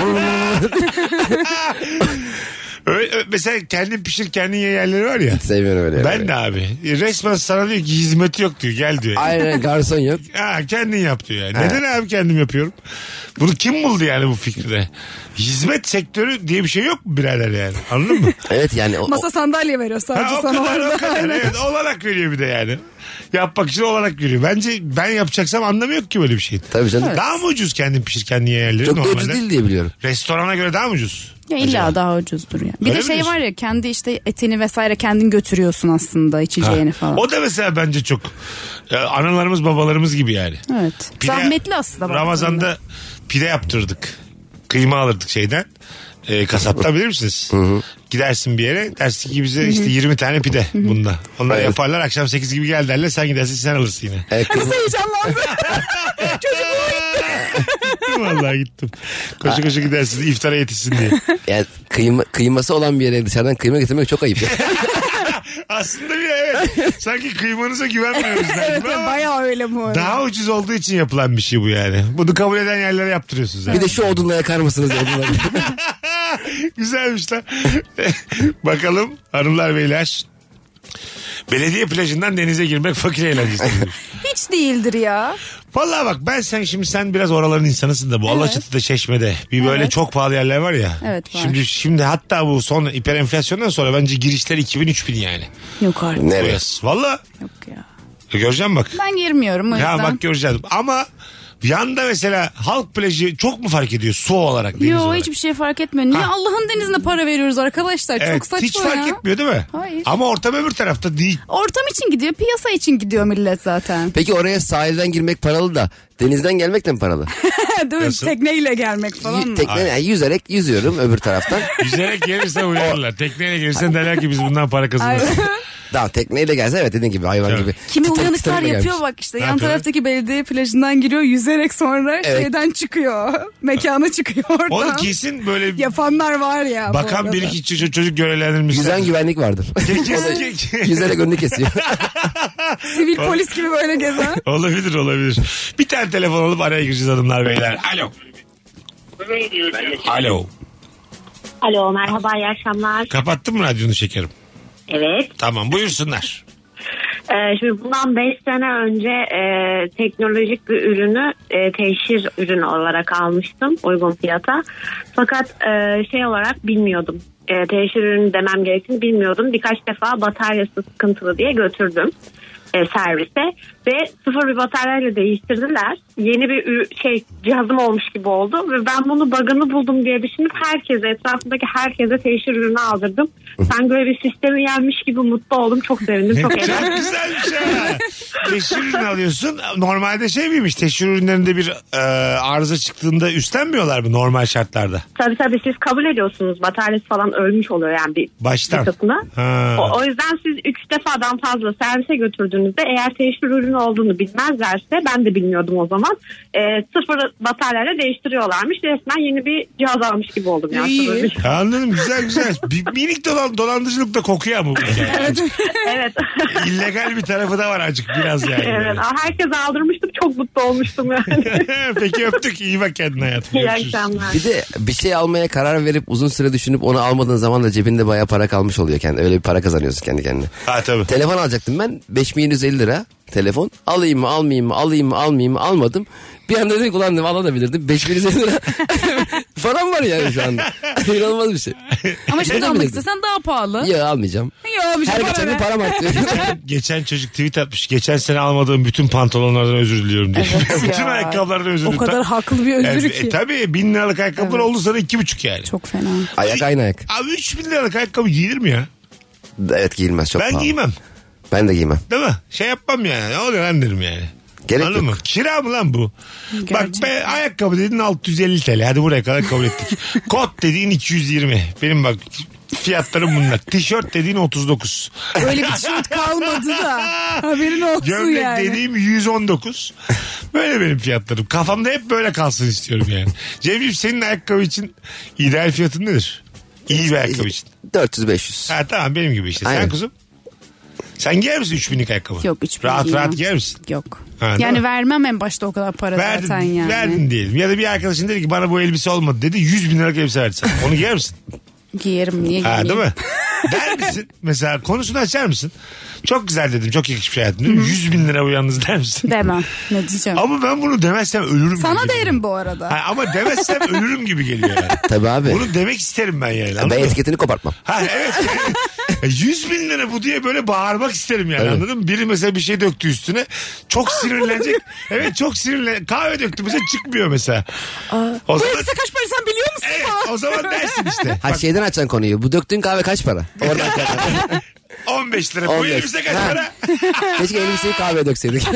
Mesela kendin pişir kendin ye yerleri var ya. Hiç sevmiyorum öyle. Ben de abi. Resmen sana diyor ki hizmeti yok diyor. Gel diyor. Aynen, garson yok. Kendin yap diyor yani. Neden abi kendim yapıyorum? Bunu kim buldu yani bu fikri de? Hizmet sektörü diye bir şey yok mu birader yani? Anladın mı? Evet yani. Masa sandalye veriyor sadece sana orada. O kadar. Evet, olarak veriyor bir de yani. Yapmak için olarak veriyor. Bence ben yapacaksam anlamı yok ki böyle bir şey. Tabii canım. Evet. Daha mı ucuz kendin pişir kendin ye yerleri? Çok da normalde? ucuz değil diye biliyorum. Restorana göre daha mı ucuz? Ya illa Acaba? daha ucuzdur ya. Bir Öyle de mi şey diyorsun? var ya, kendi işte etini vesaire kendin götürüyorsun aslında, içeceğini falan. O da mesela bence çok analarımız babalarımız gibi yani. Evet. Pide- Zahmetli aslında. Ramazan'da pide yaptırdık. Kıyma alırdık şeyden. Kasapta bilir misiniz? Gidersin bir yere dersin ki bize işte 20 tane pide bunda. Onlar yaparlar, akşam 8 gibi gel derler, sen gidersin sen alırsın yine. Nasıl heyecanlandı. Gittim vallahi gittim. Koşu koşu gidersin iftara yetişsin diye. Yani kıyması olan bir yere dışarıdan kıyma getirmek çok ayıp. Aslında bir evet. Sanki kıymanıza güvenmiyoruz. Evet, bayağı öyle bu arada. Daha ucuz olduğu için yapılan bir şey bu yani. Bunu kabul eden yerlere yaptırıyorsunuz. Yani. Bir de şu odunla yakar mısınız? Güzelmiş lan. Bakalım hanımlar beyler. Belediye plajından denize girmek fakir eğlencesi. Hiç değildir ya. Vallahi bak sen biraz oraların insanısın da bu Alaçatı'da, Çeşme'de bir böyle çok pahalı yerler var ya. Evet, var. Şimdi hatta bu son hiper enflasyondan sonra bence girişler 2000-3000 yani. Yok artık. Nereye? Valla. Yok ya. Göreceğim bak. Ben girmiyorum o yüzden. Ya bak göreceğim ama yanda mesela halk plajı çok mu fark ediyor su olarak, deniz Yo, olarak? hiçbir şey fark etmiyor. Niye Allah'ın denizine para veriyoruz arkadaşlar? Evet, çok saçma hiç fark ya. etmiyor değil mi? Hayır. Ama ortam öbür tarafta değil. Ortam için gidiyor, piyasa için gidiyor millet zaten. Peki oraya sahilden girmek paralı da denizden gelmek de mi paralı? Değil mi? Nasıl? Tekneyle gelmek falan mı? Yani yüzerek yüzüyorum öbür taraftan. Yüzerek gelirse uyarırlar. Tekneyle gelirsen derler ki biz bundan para kazanırız. Daha tekneyle gelse evet dediğin gibi hayvan Evet. gibi. Kimi Titan- uyanıklar Titan'la yapıyor gelmiş. bak işte. Ne Yan yapıyor? taraftaki belediye plajından giriyor, yüzerek sonra Evet. şeyden çıkıyor. Mekana çıkıyor oradan. Onu kesin böyle Yapanlar var ya. bu bakan arada. bir iki çocuk görevlendirmişler. Yüzen güvenlik vardır. Yüzerek önünü kesiyor. Sivil polis gibi böyle gezen. Olabilir. Bir tane telefon alıp araya gireceğiz hanımlar beyler. Alo. Alo. Alo, merhaba, iyi akşamlar. Kapattın mı radyonu şekerim? Evet. Tamam buyursunlar. Şimdi bundan 5 sene önce teknolojik bir ürünü teşhir ürünü olarak almıştım uygun fiyata. Fakat şey olarak bilmiyordum. Teşhir ürünü demem gerektiğini bilmiyordum. Birkaç defa bataryası sıkıntılı diye götürdüm servise ve sıfır bir bataryayla değiştirdiler. Yeni bir cihazım olmuş gibi oldu ve ben bunu bug'ını buldum diye düşünüp etrafındaki herkese teşhir ürünü aldırdım. Sanki böyle bir sistemi yenmiş gibi mutlu oldum. Çok sevindim. Çok Çok eğlendim. güzelmiş ha. Teşhir ürünü alıyorsun. Normalde şey miymiş? Teşhir ürünlerinde bir arıza çıktığında üstlenmiyorlar mı normal şartlarda? Tabii siz kabul ediyorsunuz. Bataryası falan ölmüş oluyor yani bir Baştan. kısmına. Ha. O yüzden siz 3 defadan fazla servise götürdüğünüzde eğer teşhir ürünü olduğunu bilmezlerse, ben de bilmiyordum o zaman, sıfır bataryayla değiştiriyorlarmış. Resmen yeni bir cihaz almış gibi oldum. Yani. Anladım, güzel. Bir minik dolandırıcılık da kokuyor ama bu. Evet. İllegal bir tarafı da var azıcık biraz yani. Evet. Herkese aldırmıştım. Çok mutlu olmuştum yani. Peki öptük. İyi bak kendine hayatım. İyi Görüşürüz. akşamlar. Bir de bir şey almaya karar verip uzun süre düşünüp onu almadığın zaman da cebinde bayağı para kalmış oluyor. Öyle bir para kazanıyorsun kendi kendine. Ha tabii. Telefon alacaktım ben. 5.000 1750 lira telefon. Alayım mı almayayım mı alayım mı almayayım mı almadım. Bir anda dedim kullandım alabilirdim. 5150 lira param var yani şu anda. İnanılmaz bir şey. Ama şimdi almak istesen daha pahalı. Ya almayacağım. Ya bir şey Her geçen gün param artıyor. Geçen çocuk tweet atmış. Geçen sene almadığım bütün pantolonlardan özür diliyorum diye. Evet bütün ya. ayakkabılardan özür diliyorum. O kadar haklı bir özür ki. Tabii 1000 liralık ayakkabılar oldu sana 2,5 yani. Çok fena. Ayak aynı ayak. Abi 3000 liralık ayakkabı giyilir mi ya? Evet giyilmez çok Ben pahalı. giymem. Ben de giymem. Değil mi? Şey yapmam yani. Ne oluyor lan derim yani. Gerek Anladın yok. mı? Kira mı lan bu? Gerçekten. Bak be, ayakkabı dedin 650 TL. Hadi buraya kadar kabul ettik. Kot dediğin 220. Benim bak fiyatlarım bunlar. Tişört dediğin 39. Öyle bir tişört kalmadı da. Haberin olsun Gömlek yani. dediğim 119. Böyle benim fiyatlarım. Kafamda hep böyle kalsın istiyorum yani. Cemciğim senin ayakkabı için ideal fiyatın nedir? İyi bir ayakkabı için. 400-500. Ha tamam benim gibi işte. Sen Aynen. kuzum? Sen giyer misin 3000'lik ayakkabı? Yok 3000 Rahat giymem. rahat giyer misin? Yok. Ha, değil yani mi? vermem en başta o kadar para Verdin, zaten yani. verdin diyelim. Ya da bir arkadaşın dedi ki bana bu elbise olmadı dedi. 100 bin liralık elbise verdi sana. Onu giyer misin? Giyerim niye Ha, giyeyim? değil mi? Der misin? Mesela konusunu açar mısın? Çok güzel dedim. Çok yakışmış hayatım. Değil mi? 100 bin lira bu yalnız der misin? Demem. Ne diyeceğim? Ama ben bunu demezsem ölürüm Sana gibi geliyor. derim bu arada. Ha, ama demezsem ölürüm gibi geliyor yani. Tabii abi. Bunu demek isterim ben yani. Ben anladın mı? etiketini kopartmam. Ha evet. Yani 100 bin lira bu diye böyle bağırmak isterim yani, Evet. anladın mı? Biri mesela bir şey döktü üstüne. Çok sinirlenecek. Evet çok sinirlen. Kahve döktü mesela çıkmıyor mesela. O Bu zaman, elbise kaç para sen biliyor musun? evet, o zaman dersin işte. Ha şeyden açan konuyu. Bu döktüğün kahve kaç para? Oradan 15 lira. Bu 15. elbise kaç Ha. para? Keşke elbiseyi kahveye dökseydik.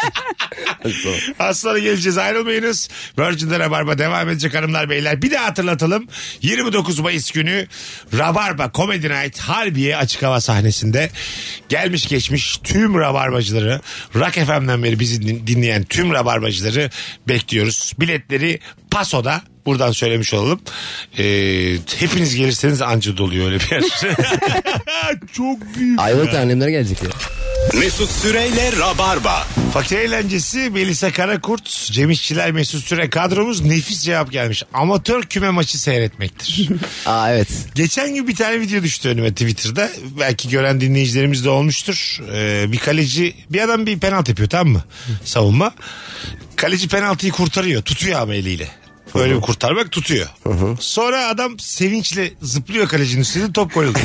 Az sonra geleceğiz, ayrılmayınız. Virgin'de Rabarba devam edecek hanımlar beyler. Bir daha hatırlatalım. 29 Mayıs günü Rabarba Comedy Night Harbiye açık hava sahnesinde gelmiş geçmiş tüm Rabarbacıları, Rock FM'den beri bizi dinleyen tüm Rabarbacıları bekliyoruz. Biletleri Paso'da. Buradan söylemiş olalım. Hepiniz gelirseniz anca doluyor öyle bir yer. Çok büyük. Ayvalık annemler gelecek ya. Mesut Süreyle Rabarba. Fakir eğlencesi Melisa Karakurt, Cem İşçiler, Mesut Süre kadromuz nefis cevap gelmiş. Amatör küme maçı seyretmektir. Aa evet. Geçen gün bir tane video düştü önüme Twitter'da. Belki gören dinleyicilerimiz de olmuştur. Bir kaleci, bir adam bir penaltı yapıyor, tamam mı? Savunma. Kaleci penaltıyı kurtarıyor. Tutuyor ama eliyle. Öyle bir kurtarmak tutuyor. Sonra adam sevinçle zıplıyor kalecinin üstüne, top gol oluyor.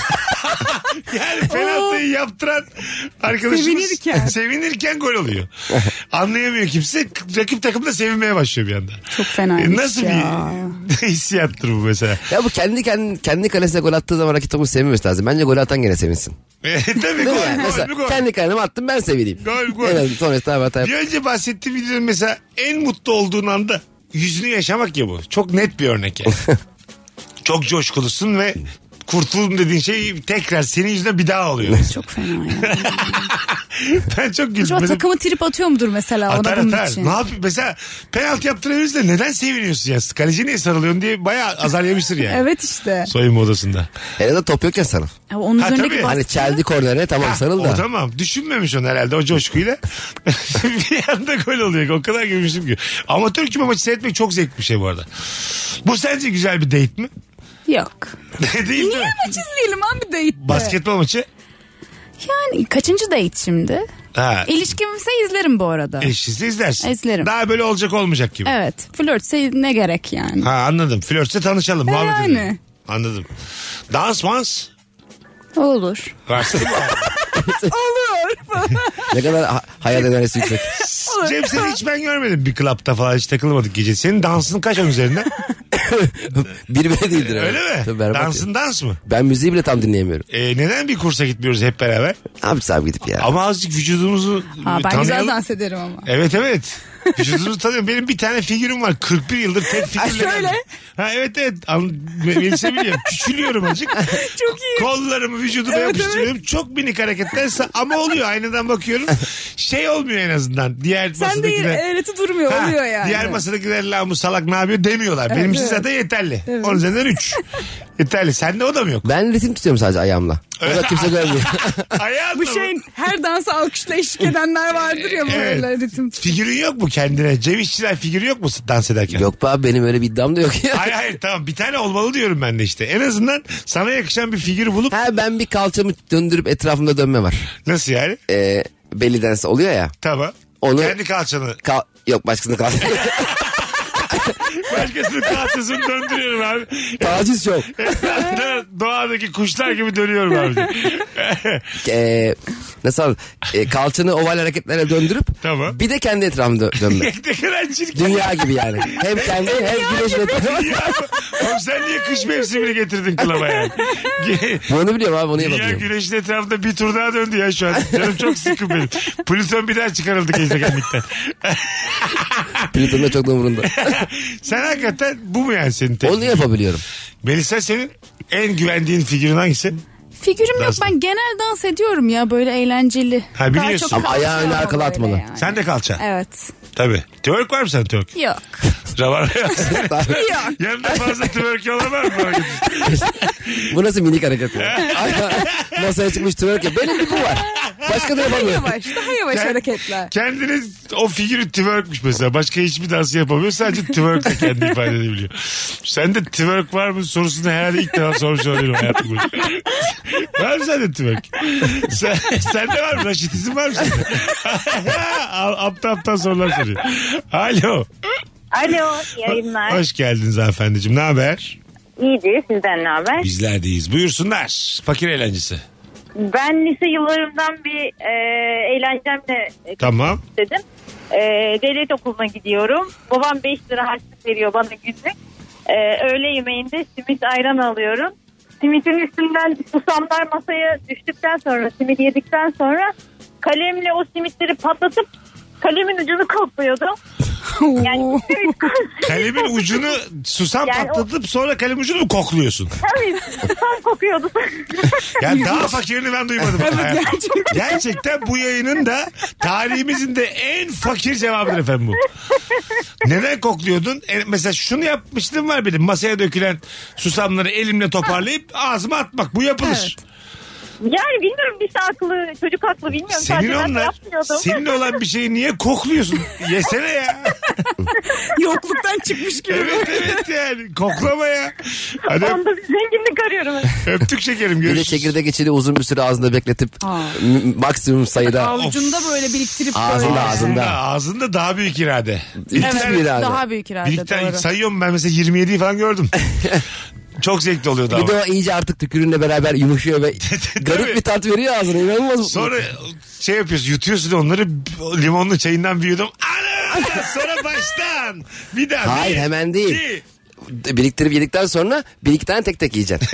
Yani penaltıyı yaptıran arkadaşımız sevinirken gol oluyor. Anlayamıyor kimse. Rakip takım da sevinmeye başlıyor bir anda. Çok fenaymış Nasıl ya. bir hissiyattır bu mesela? Ya bu kendi kalesine gol attığı zaman rakip takımı sevmemesi lazım. Bence gol atan gene sevinsin. Tabii Değil mi? gol, Mesela gol, gol. kendi kaleme attım ben sevineyim. Gol. En azından sonrasında hata Bir önce bahsettiğim videonun mesela en mutlu olduğun anda yüzünü yaşamak ya bu. Çok net bir örnek yani. Çok coşkulusun ve kurtuldum dediğin şey tekrar senin yüzüne bir daha oluyor. Çok fena ya. Ben çok Acaba güldüm. takımı trip atıyor mudur mesela Atar ona bunun atar. için? Ne yapayım? Mesela penaltı yaptırabiliriz de neden seviniyorsun ya? Kaleci niye sarılıyorsun diye bayağı azar yemiştir yani. Evet işte. Soyunma odasında. En azından top yokken sana. Ya onun Ha, üzerindeki tabii. baskı. Hani çeldi kornere tamam Ha, sarıl o da. tamam. Düşünmemiş onu herhalde o coşkuyla. Bir anda gol oluyor. O kadar gülmüştüm ki. Amatör küme maçı seyretmek çok zevkli bir şey bu arada. Bu sence güzel bir date mi? Yok. Değil mi? Niye maç izleyelim abi date'de? Basketbol maçı? Yani kaçıncı date şimdi? Ha. İlişkimse izlerim bu arada. Eşsizle izlersin. İzlerim. Daha böyle olacak olmayacak gibi. Evet. Flörtse ne gerek yani? Ha anladım. Flörtse tanışalım. Muhabbet yani. edelim. Anladım. Dans mans? Olur. Varsa mı? Olur. Ne kadar hayal enerjisi yüksek. Cem seni hiç ben görmedim bir klapta falan, hiç takılmadık gece. Senin dansın kaç onun üzerinden? Bir bile değildir. Öyle mi? Tabii, berbat Dansın ya. dans mı? Ben müziği bile tam dinleyemiyorum. Neden bir kursa gitmiyoruz hep beraber? Abi gidip ya. Ama azıcık vücudumuzu Ha, ben tanıyalım. güzel dans ederim ama. Evet. Vücudumuzu tanıyorum. Benim bir tane figürüm var. 41 yıldır tek figürle. şöyle. Ha evet. Melisa biliyorum. Küçülüyorum azıcık. Çok iyi. Kollarımı vücuduma yapıştırıyorum. Çok minik hareketler ama oluyor. Aynadan bakıyorum. Şey olmuyor en azından. Diğer Sen de masadakiler. eğreti durmuyor Ha, oluyor yani. Diğer masadakiler la bu salak ne yapıyor demiyorlar. Benim için zaten yeterli. Onun üzerinden 3. Yeterli. Sende o da mı yok? Ben ritim tutuyorum sadece ayağımla. O da kimse görmüyor. Ayağınla Bu mı? şeyin her dansa alkışla eşlik edenler vardır ya böyle Evet. ritim. Figürün yok mu kendine? Cem İşçiler figürü yok mu dans ederken? Yok be abi benim öyle bir iddiam da yok ya. Hayır tamam bir tane olmalı diyorum ben de işte. En azından sana yakışan bir figür bulup Ha ben bir kalçamı döndürüp etrafımda dönme var. nasıl yani? belly dance oluyor ya. Tamam. Onu Kendi kalçanı. Yok başkasının kalçası. Başkasının kalçasını döndürüyorum abi. Taciz şov. Doğadaki kuşlar gibi dönüyorum abi. Nasıl kalçanı oval hareketlerle döndürüp Tamam. bir de kendi etrafında dönme. Ne kadar çirkin. Dünya gibi yani. Hem kendi hem güneş etrafında. Ya, oğlum sen niye kış mevsimini getirdin klaba yani? Bunu biliyorum abi, onu Dünya yapabiliyorum. güneşin etrafında bir tur daha döndü ya şu an. Canım çok sıkı benim. Plüton bir daha çıkarıldı gezegenlikten. Plüton'un da çok da umurunda. Sen hakikaten bu mu yani senin tek? Onu yapabiliyorum. Melisa senin en güvendiğin figürün hangisi? Figürüm yok, Dans. ben genel dans ediyorum ya, böyle eğlenceli. Ha, biliyorsun. Daha çok Ama ayağı kalça öne arkalı böyle atmalı. yani. Sen de kalça. Evet. Tabii. Twerk var mı sen twerk? Yok. Ravar. Yok. Yanında fazla twerk olamaz mı? Bu nasıl minik hareket ya? Masaya çıkmış twerk ya. Benim bir bu var. Başka da yapamıyorum. Daha yavaş hareketler. Kendini o figürü twerkmüş mesela. Başka hiçbir dansı yapamıyor. Sadece twerkle kendini ifade edebiliyor. Sende twerk var mı sorusunu herhalde ilk defa sormuş olabilirim hayatım boyunca. Var mı sende twerk? Sende var mı? Raşitizm var mı sende? Aptal sorular soruyor. Alo. Alo, yayınlar. Hoş geldiniz hanımefendiciğim. Ne haber? İyidir, sizden ne haber? Bizler deyiz. Buyursunlar. Fakir eğlencesi. Ben lise yıllarımdan bir eğlencemle Tamam. istedim. Devlet okuluna gidiyorum. Babam 5 lira harçlık veriyor bana günlük. Öğle yemeğinde simit ayran alıyorum. Simitin üstünden susamlar masaya düştükten sonra, simit yedikten sonra kalemle o simitleri patlatıp kalemin ucunu kokluyordum. Yani Kalemin ucunu susam Yani patlatıp sonra kalem ucunu mu kokluyorsun? tabii susam kokuyordu. Yani daha fakirini ben duymadım. Gerçekten bu yayının da tarihimizin de en fakir cevabıdır efendim bu. Neden kokluyordun? Mesela şunu yapmışlığım var benim. Masaya dökülen susamları elimle toparlayıp ağzıma atmak. Bu yapılır. Evet. Yani bilmiyorum, birisi haklı, çocuk haklı, bilmiyorum. Senin olan bir şeyi niye kokluyorsun? Yesene ya. Yokluktan çıkmış gibi. Evet yani koklama ya. Hadi Onda bir zenginlik arıyorum. öptük şekerim, Bir de görüşürüz. çekirdek içini uzun bir süre ağzında bekletip maksimum sayıda Avucunda böyle biriktirip Ağzında, böyle. ağzında. Ağzında daha büyük irade. müthiş bir irade. Daha büyük irade, Birlikte doğru. sayıyorum ben mesela 27'yi falan gördüm. Çok zevkli oluyordu Bir ama. de o iyice artık tükürüğünle beraber yumuşuyor ve garip bir tat veriyor ağzına. İnanılmaz mı? Sonra şey yapıyorsun, yutuyorsun onları, limonlu çayından bir yudum. Ana! Sonra baştan. Bir daha. Hayır, bir, hemen değil. iki. Biriktirip yedikten sonra bir iki tane tek tek yiyeceksin.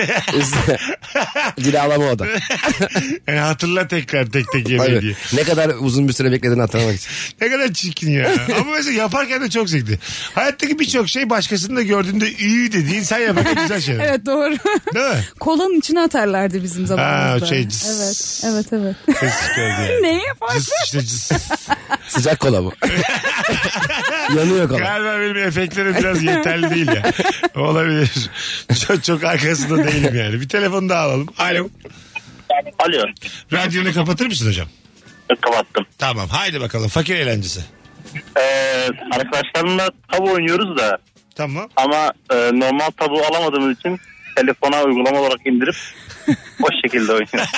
Cilalama o da. Yani hatırla tekrar tek tek yemeği diye. Ne kadar uzun bir süre beklediğini hatırlamak için. Ne kadar çirkin ya. Ama mesela yaparken de çok zevkli. Hayattaki birçok şey başkasının da gördüğünde iyi dediğin, sen yaparken güzel şeyler. Evet, doğru. Değil mi? Kolanın içine atarlardı bizim zamanımızda. Ha, şey, Evet. Ses çıkardı yani. Ne yaparsın? Cıs işte cıs. Sıcak kola bu. Yanıyor kola. Galiba benim efektlerim biraz yeterli değil ya. Olabilir. Çok arkasında değilim yani. Bir telefonu daha alalım. Alo. Alo. Radyonu kapatır mısın hocam? Kapattım. Tamam, haydi bakalım. Fakir eğlencesi. Arkadaşlarımla tabu oynuyoruz da. Tamam. Ama normal tabu alamadığımız için telefona uygulama olarak indirip o şekilde oynuyoruz.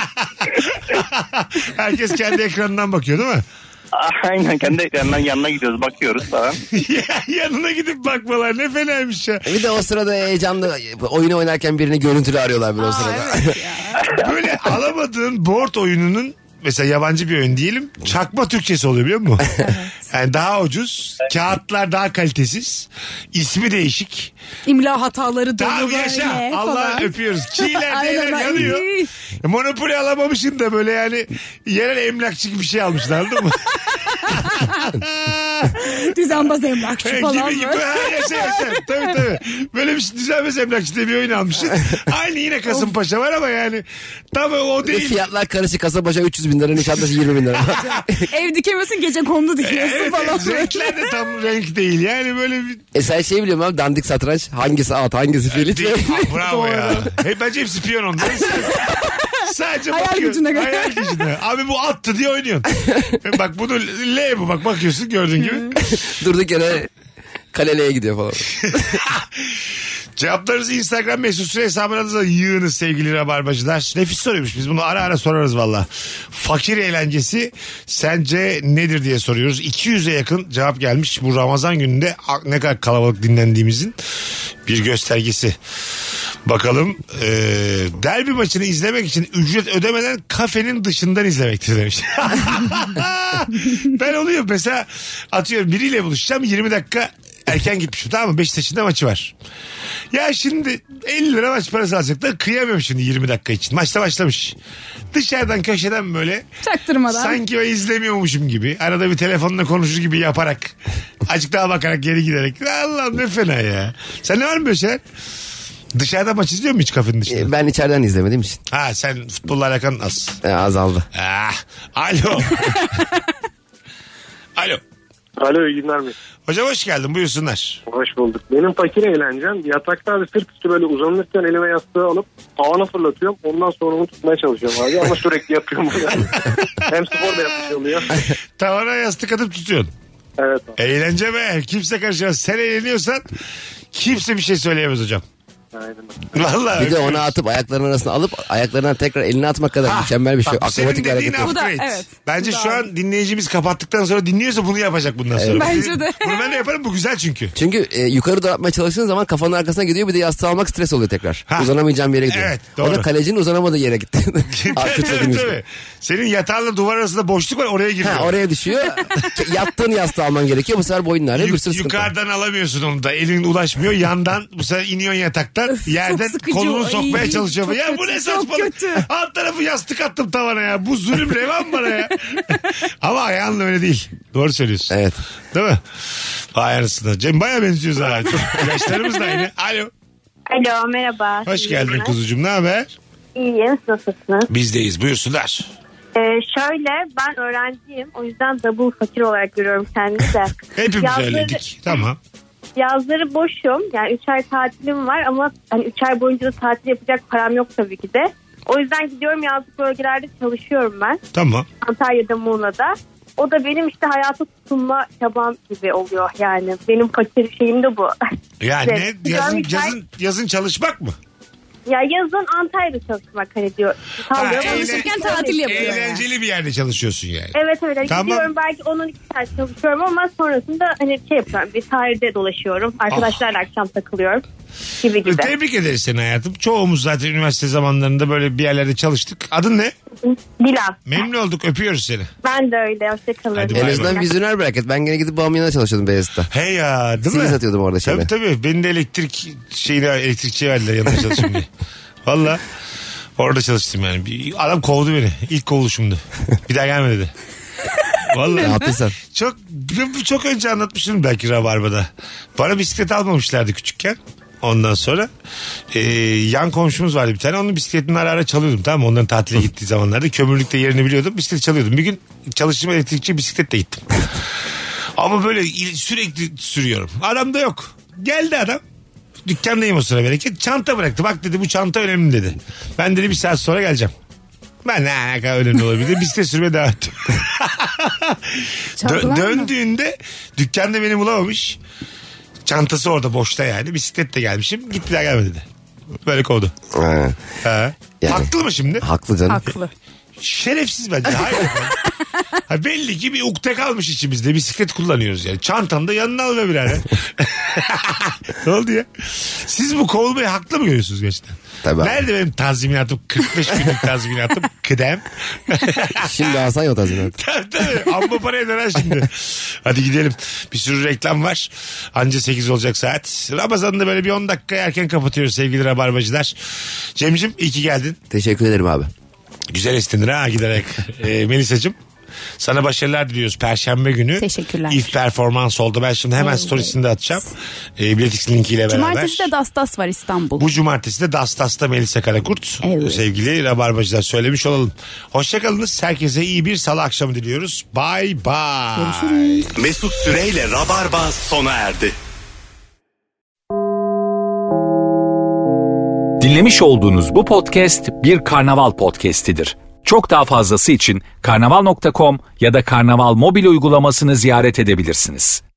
Herkes kendi ekranından bakıyor değil mi? Aynen, kendi ekranından yanına gidiyoruz, bakıyoruz falan. Yanına gidip bakmalar ne fenaymış ya. Bir de o sırada heyecanlı oyunu oynarken birini görüntülü arıyorlar böyle o sırada. Böyle alamadığın board oyununun, mesela yabancı bir oyun diyelim, çakma Türkçesi oluyor biliyor musun? Yani daha ucuz, kağıtlar daha kalitesiz, ismi değişik. İmla hataları dolu Tamam böyle yaşa. Allah falan. öpüyoruz. Kiler Aynen, neler ay. yanıyor. Monopoly alamamışsın da böyle yani yerel emlakçı gibi bir şey almışlar, anladın mı? Düzenbaz emlakçı falan. gibi. böyle. Ha, yaşa. Tabii. Böyle bir şey, düzenmez emlakçı diye bir oyun almışsın. Aynı yine Kasımpaşa var ama yani tam o Bir de değil. fiyatlar karışık. Kasaba 300 bin lira, Nişantaşı 20 bin lira. Ev dikemiyorsun, gece kondu dikiyorsun Evet, falan. renkler de tam renk değil. Yani böyle bir... Sen şey biliyorum abi, dandik satranç. Hangisi at, hangisi filit. Değil. Ha, bravo ya. Bence hepsi piyon onların. Sadece Hayal bakıyor. gücüne göre. Hayal gücüne. Abi bu attı diye oynuyorsun. Bak bunu L bu, bak bakıyorsun gördüğün gibi. Durduk yere kaleleye gidiyor falan. Cevaplarınızı Instagram mesut süre hesabınıza yığınız sevgili rabarbacılar. Nefis soruyormuş, biz bunu ara ara sorarız valla. Fakir eğlencesi sence nedir diye soruyoruz. 200'e yakın cevap gelmiş. Bu Ramazan gününde ne kadar kalabalık dinlendiğimizin bir göstergesi. Bakalım derbi maçını izlemek için ücret ödemeden kafenin dışından izlemektir demiş. Ben oluyor mesela, atıyorum biriyle buluşacağım, 20 dakika erken gitmişim, tamam mı? Beşiktaş'ın da maçı var. Ya şimdi 50 lira maç parası alacaklar, kıyamıyorum şimdi 20 dakika için. Maçta başlamış. Dışarıdan köşeden böyle çaktırmadan, sanki ben izlemiyormuşum gibi, arada bir telefonla konuşur gibi yaparak, azıcık daha bakarak geri giderek. Allah'ım ne fena ya. Sen ne var mı böyle şeyler? Dışarıda maç izliyor musun hiç kafenin dışında? Ben içeriden izlemediğim için. Ha, sen futbolla alakan az. Azaldı. Alo. Alo. Alo, iyi günler mi? Hocam hoş geldin, buyursunlar. Hoş bulduk. Benim fakir eğlencem yatakta abi sırt üstü böyle uzanırken elime yastığı alıp tavana fırlatıyorum. Ondan sonra onu tutmaya çalışıyorum abi ama sürekli yapıyorum bunu. Hem spor da yapmış oluyor. Tavana yastık atıp tutuyorsun. Evet abi. Eğlence be, kimse karışmaz. Sen eğleniyorsan kimse bir şey söyleyemez hocam. Aynen. Vallahi. Bir de onu atıp ayaklarının arasına alıp ayaklarından tekrar elini atmak kadar mükemmel bir şey. Akrobatik bir hareket. Bu da, evet. Bence şu an dinleyicimiz kapattıktan sonra dinliyorsa bunu yapacak bundan sonra. Bence de. Bunu ben de yaparım, bu güzel çünkü. Çünkü yukarı doğru atmaya çalıştığın zaman kafanın arkasına gidiyor, bir de yastığı almak stres oluyor tekrar. Uzanamayacağım bir yere gidiyor. Evet, doğru. O da kalecinin uzanamadığı yere gitti. Tabii. Senin yatağınla duvar arasında boşluk var, oraya giriyor. Oraya düşüyor. Yattığın yastığı alman gerekiyor. Bu sefer boynun ağrıyor. Bir sürü sıkıntı. Yukarıdan alamıyorsun onu da. Elin ulaşmıyor. Yandan bu sefer iniyorsun yataktan. Yerden kolunu sokmaya çalışıyor. Ya bu ne saçmalık. Alt tarafı yastık attım tavana ya. Bu zulüm revan bana ya. Ama ayağınla öyle değil. Doğru söylüyorsun. Evet. Değil mi? Vay anasını. Cem bayağı benziyoruz ha. Yaşlarımız da aynı. Alo. Alo, merhaba. Hoş geldin kuzucuğum. Ne haber? İyiyim, nasılsınız? Bizdeyiz. Buyursunlar. Şöyle, ben öğrenciyim. O yüzden double fakir olarak görüyorum kendimi de. Hepimiz öyleydik. Tamam. Yazları boşum. Yani 3 ay tatilim var ama hani 3 ay boyunca da tatil yapacak param yok tabii ki de. O yüzden gidiyorum, yazlık bölgelerde çalışıyorum ben. Tamam. Antalya'da, Muğla'da. O da benim işte hayata tutunma çabam gibi oluyor yani. Benim fakir şeyim de bu. Yani evet. yazın çalışmak mı? Ya yazın Antalya'da çalışmak hani diyor. Çalışırken tatil yapıyor. Eğlenceli bir yerde çalışıyorsun yani. Evet. Tamam. Gidiyorum, belki 10-12 saat çalışıyorum ama sonrasında hani şey yapıyorum. Bir sahilde dolaşıyorum. Arkadaşlarla akşam takılıyorum. Gibi. Tebrik ederiz seni hayatım. Çoğumuz zaten üniversite zamanlarında böyle bir yerlerde çalıştık. Adın ne? Dilan. Memnun olduk, öpüyoruz seni. Ben de öyle. Hoşçakalın. En azından vizyoner bir hareket. Ben gene gidip babamın yanına çalışıyordum Beyazıt'ta. Hey ya, değil mi? Sil satıyordum orada şeyle. Tabii. Beni de elektrikçiye verdiler yanında çalışayım diye. Valla orada çalıştım yani. Adam kovdu beni. İlk kovuluşumdu. Bir daha gelmedi dedi. Vallahi. Rahatlıysan. Çok önce anlatmıştım belki Rabarba'da. Bana bisiklet almamışlardı küçükken. Ondan sonra yan komşumuz vardı bir tane. Onun bisikletini ara ara çalıyordum, tamam mı? Onların tatile gittiği zamanlarda kömürlükte yerini biliyordum. Bisikleti çalıyordum. Bir gün çalıştığım elektrikçi bisikletle gittim. Ama böyle sürekli sürüyorum. Adam da yok. Geldi adam. Dükkandayım o sıra bereket. Çanta bıraktı. Bak dedi, bu çanta önemli dedi. Ben dedi bir saat sonra geleceğim. Ben ne kadar önemli olabilir. Bisiklet sürmeye devam ettim. Döndüğünde dükkanda beni bulamamış. Çantası orada boşta yani. Bisikletle gelmişim. Gitti daha gelmedi dedi. Böyle kovdu. Yani, haklı mı şimdi? Haklı canım. Haklı. Şerefsiz bence. Hayır. Belli ki bir ukde kalmış içimizde. Bisiklet kullanıyoruz yani. Çantanı da yanına al be birader. Ne oldu ya? Siz bu kovulmayı haklı mı görüyorsunuz gerçekten? Tabii. Nerede benim tazminatım? 45 günlük tazminatım. Kıdem. Şimdi alsan ya o tazminatı. Tabii. Amma para eder ha şimdi. Hadi gidelim. Bir sürü reklam var. Anca 8 olacak saat. Ramazan'da böyle bir 10 dakika erken kapatıyoruz sevgili rabarbacılar. Cem'cim iyi ki geldin. Teşekkür ederim abi. Güzel estindir ha giderek. Melisa'cığım, sana başarılar diliyoruz. Perşembe günü. Teşekkürler. İlk performans oldu. Ben şimdi hemen storiesini de atacağım. Biletix linkiyle beraber. Cumartesi de Dastas var İstanbul. Bu cumartesi de Dastas'ta Melisa Karakurt. Evet. Sevgili rabarbacılar söylemiş olalım. Hoşçakalınız. Herkese iyi bir salı akşamı diliyoruz. Bye bye. Görüşürüz. Mesut Süreyle Rabarba sona erdi. Dinlemiş olduğunuz bu podcast bir karnaval podcastidir. Çok daha fazlası için karnaval.com ya da karnaval mobil uygulamasını ziyaret edebilirsiniz.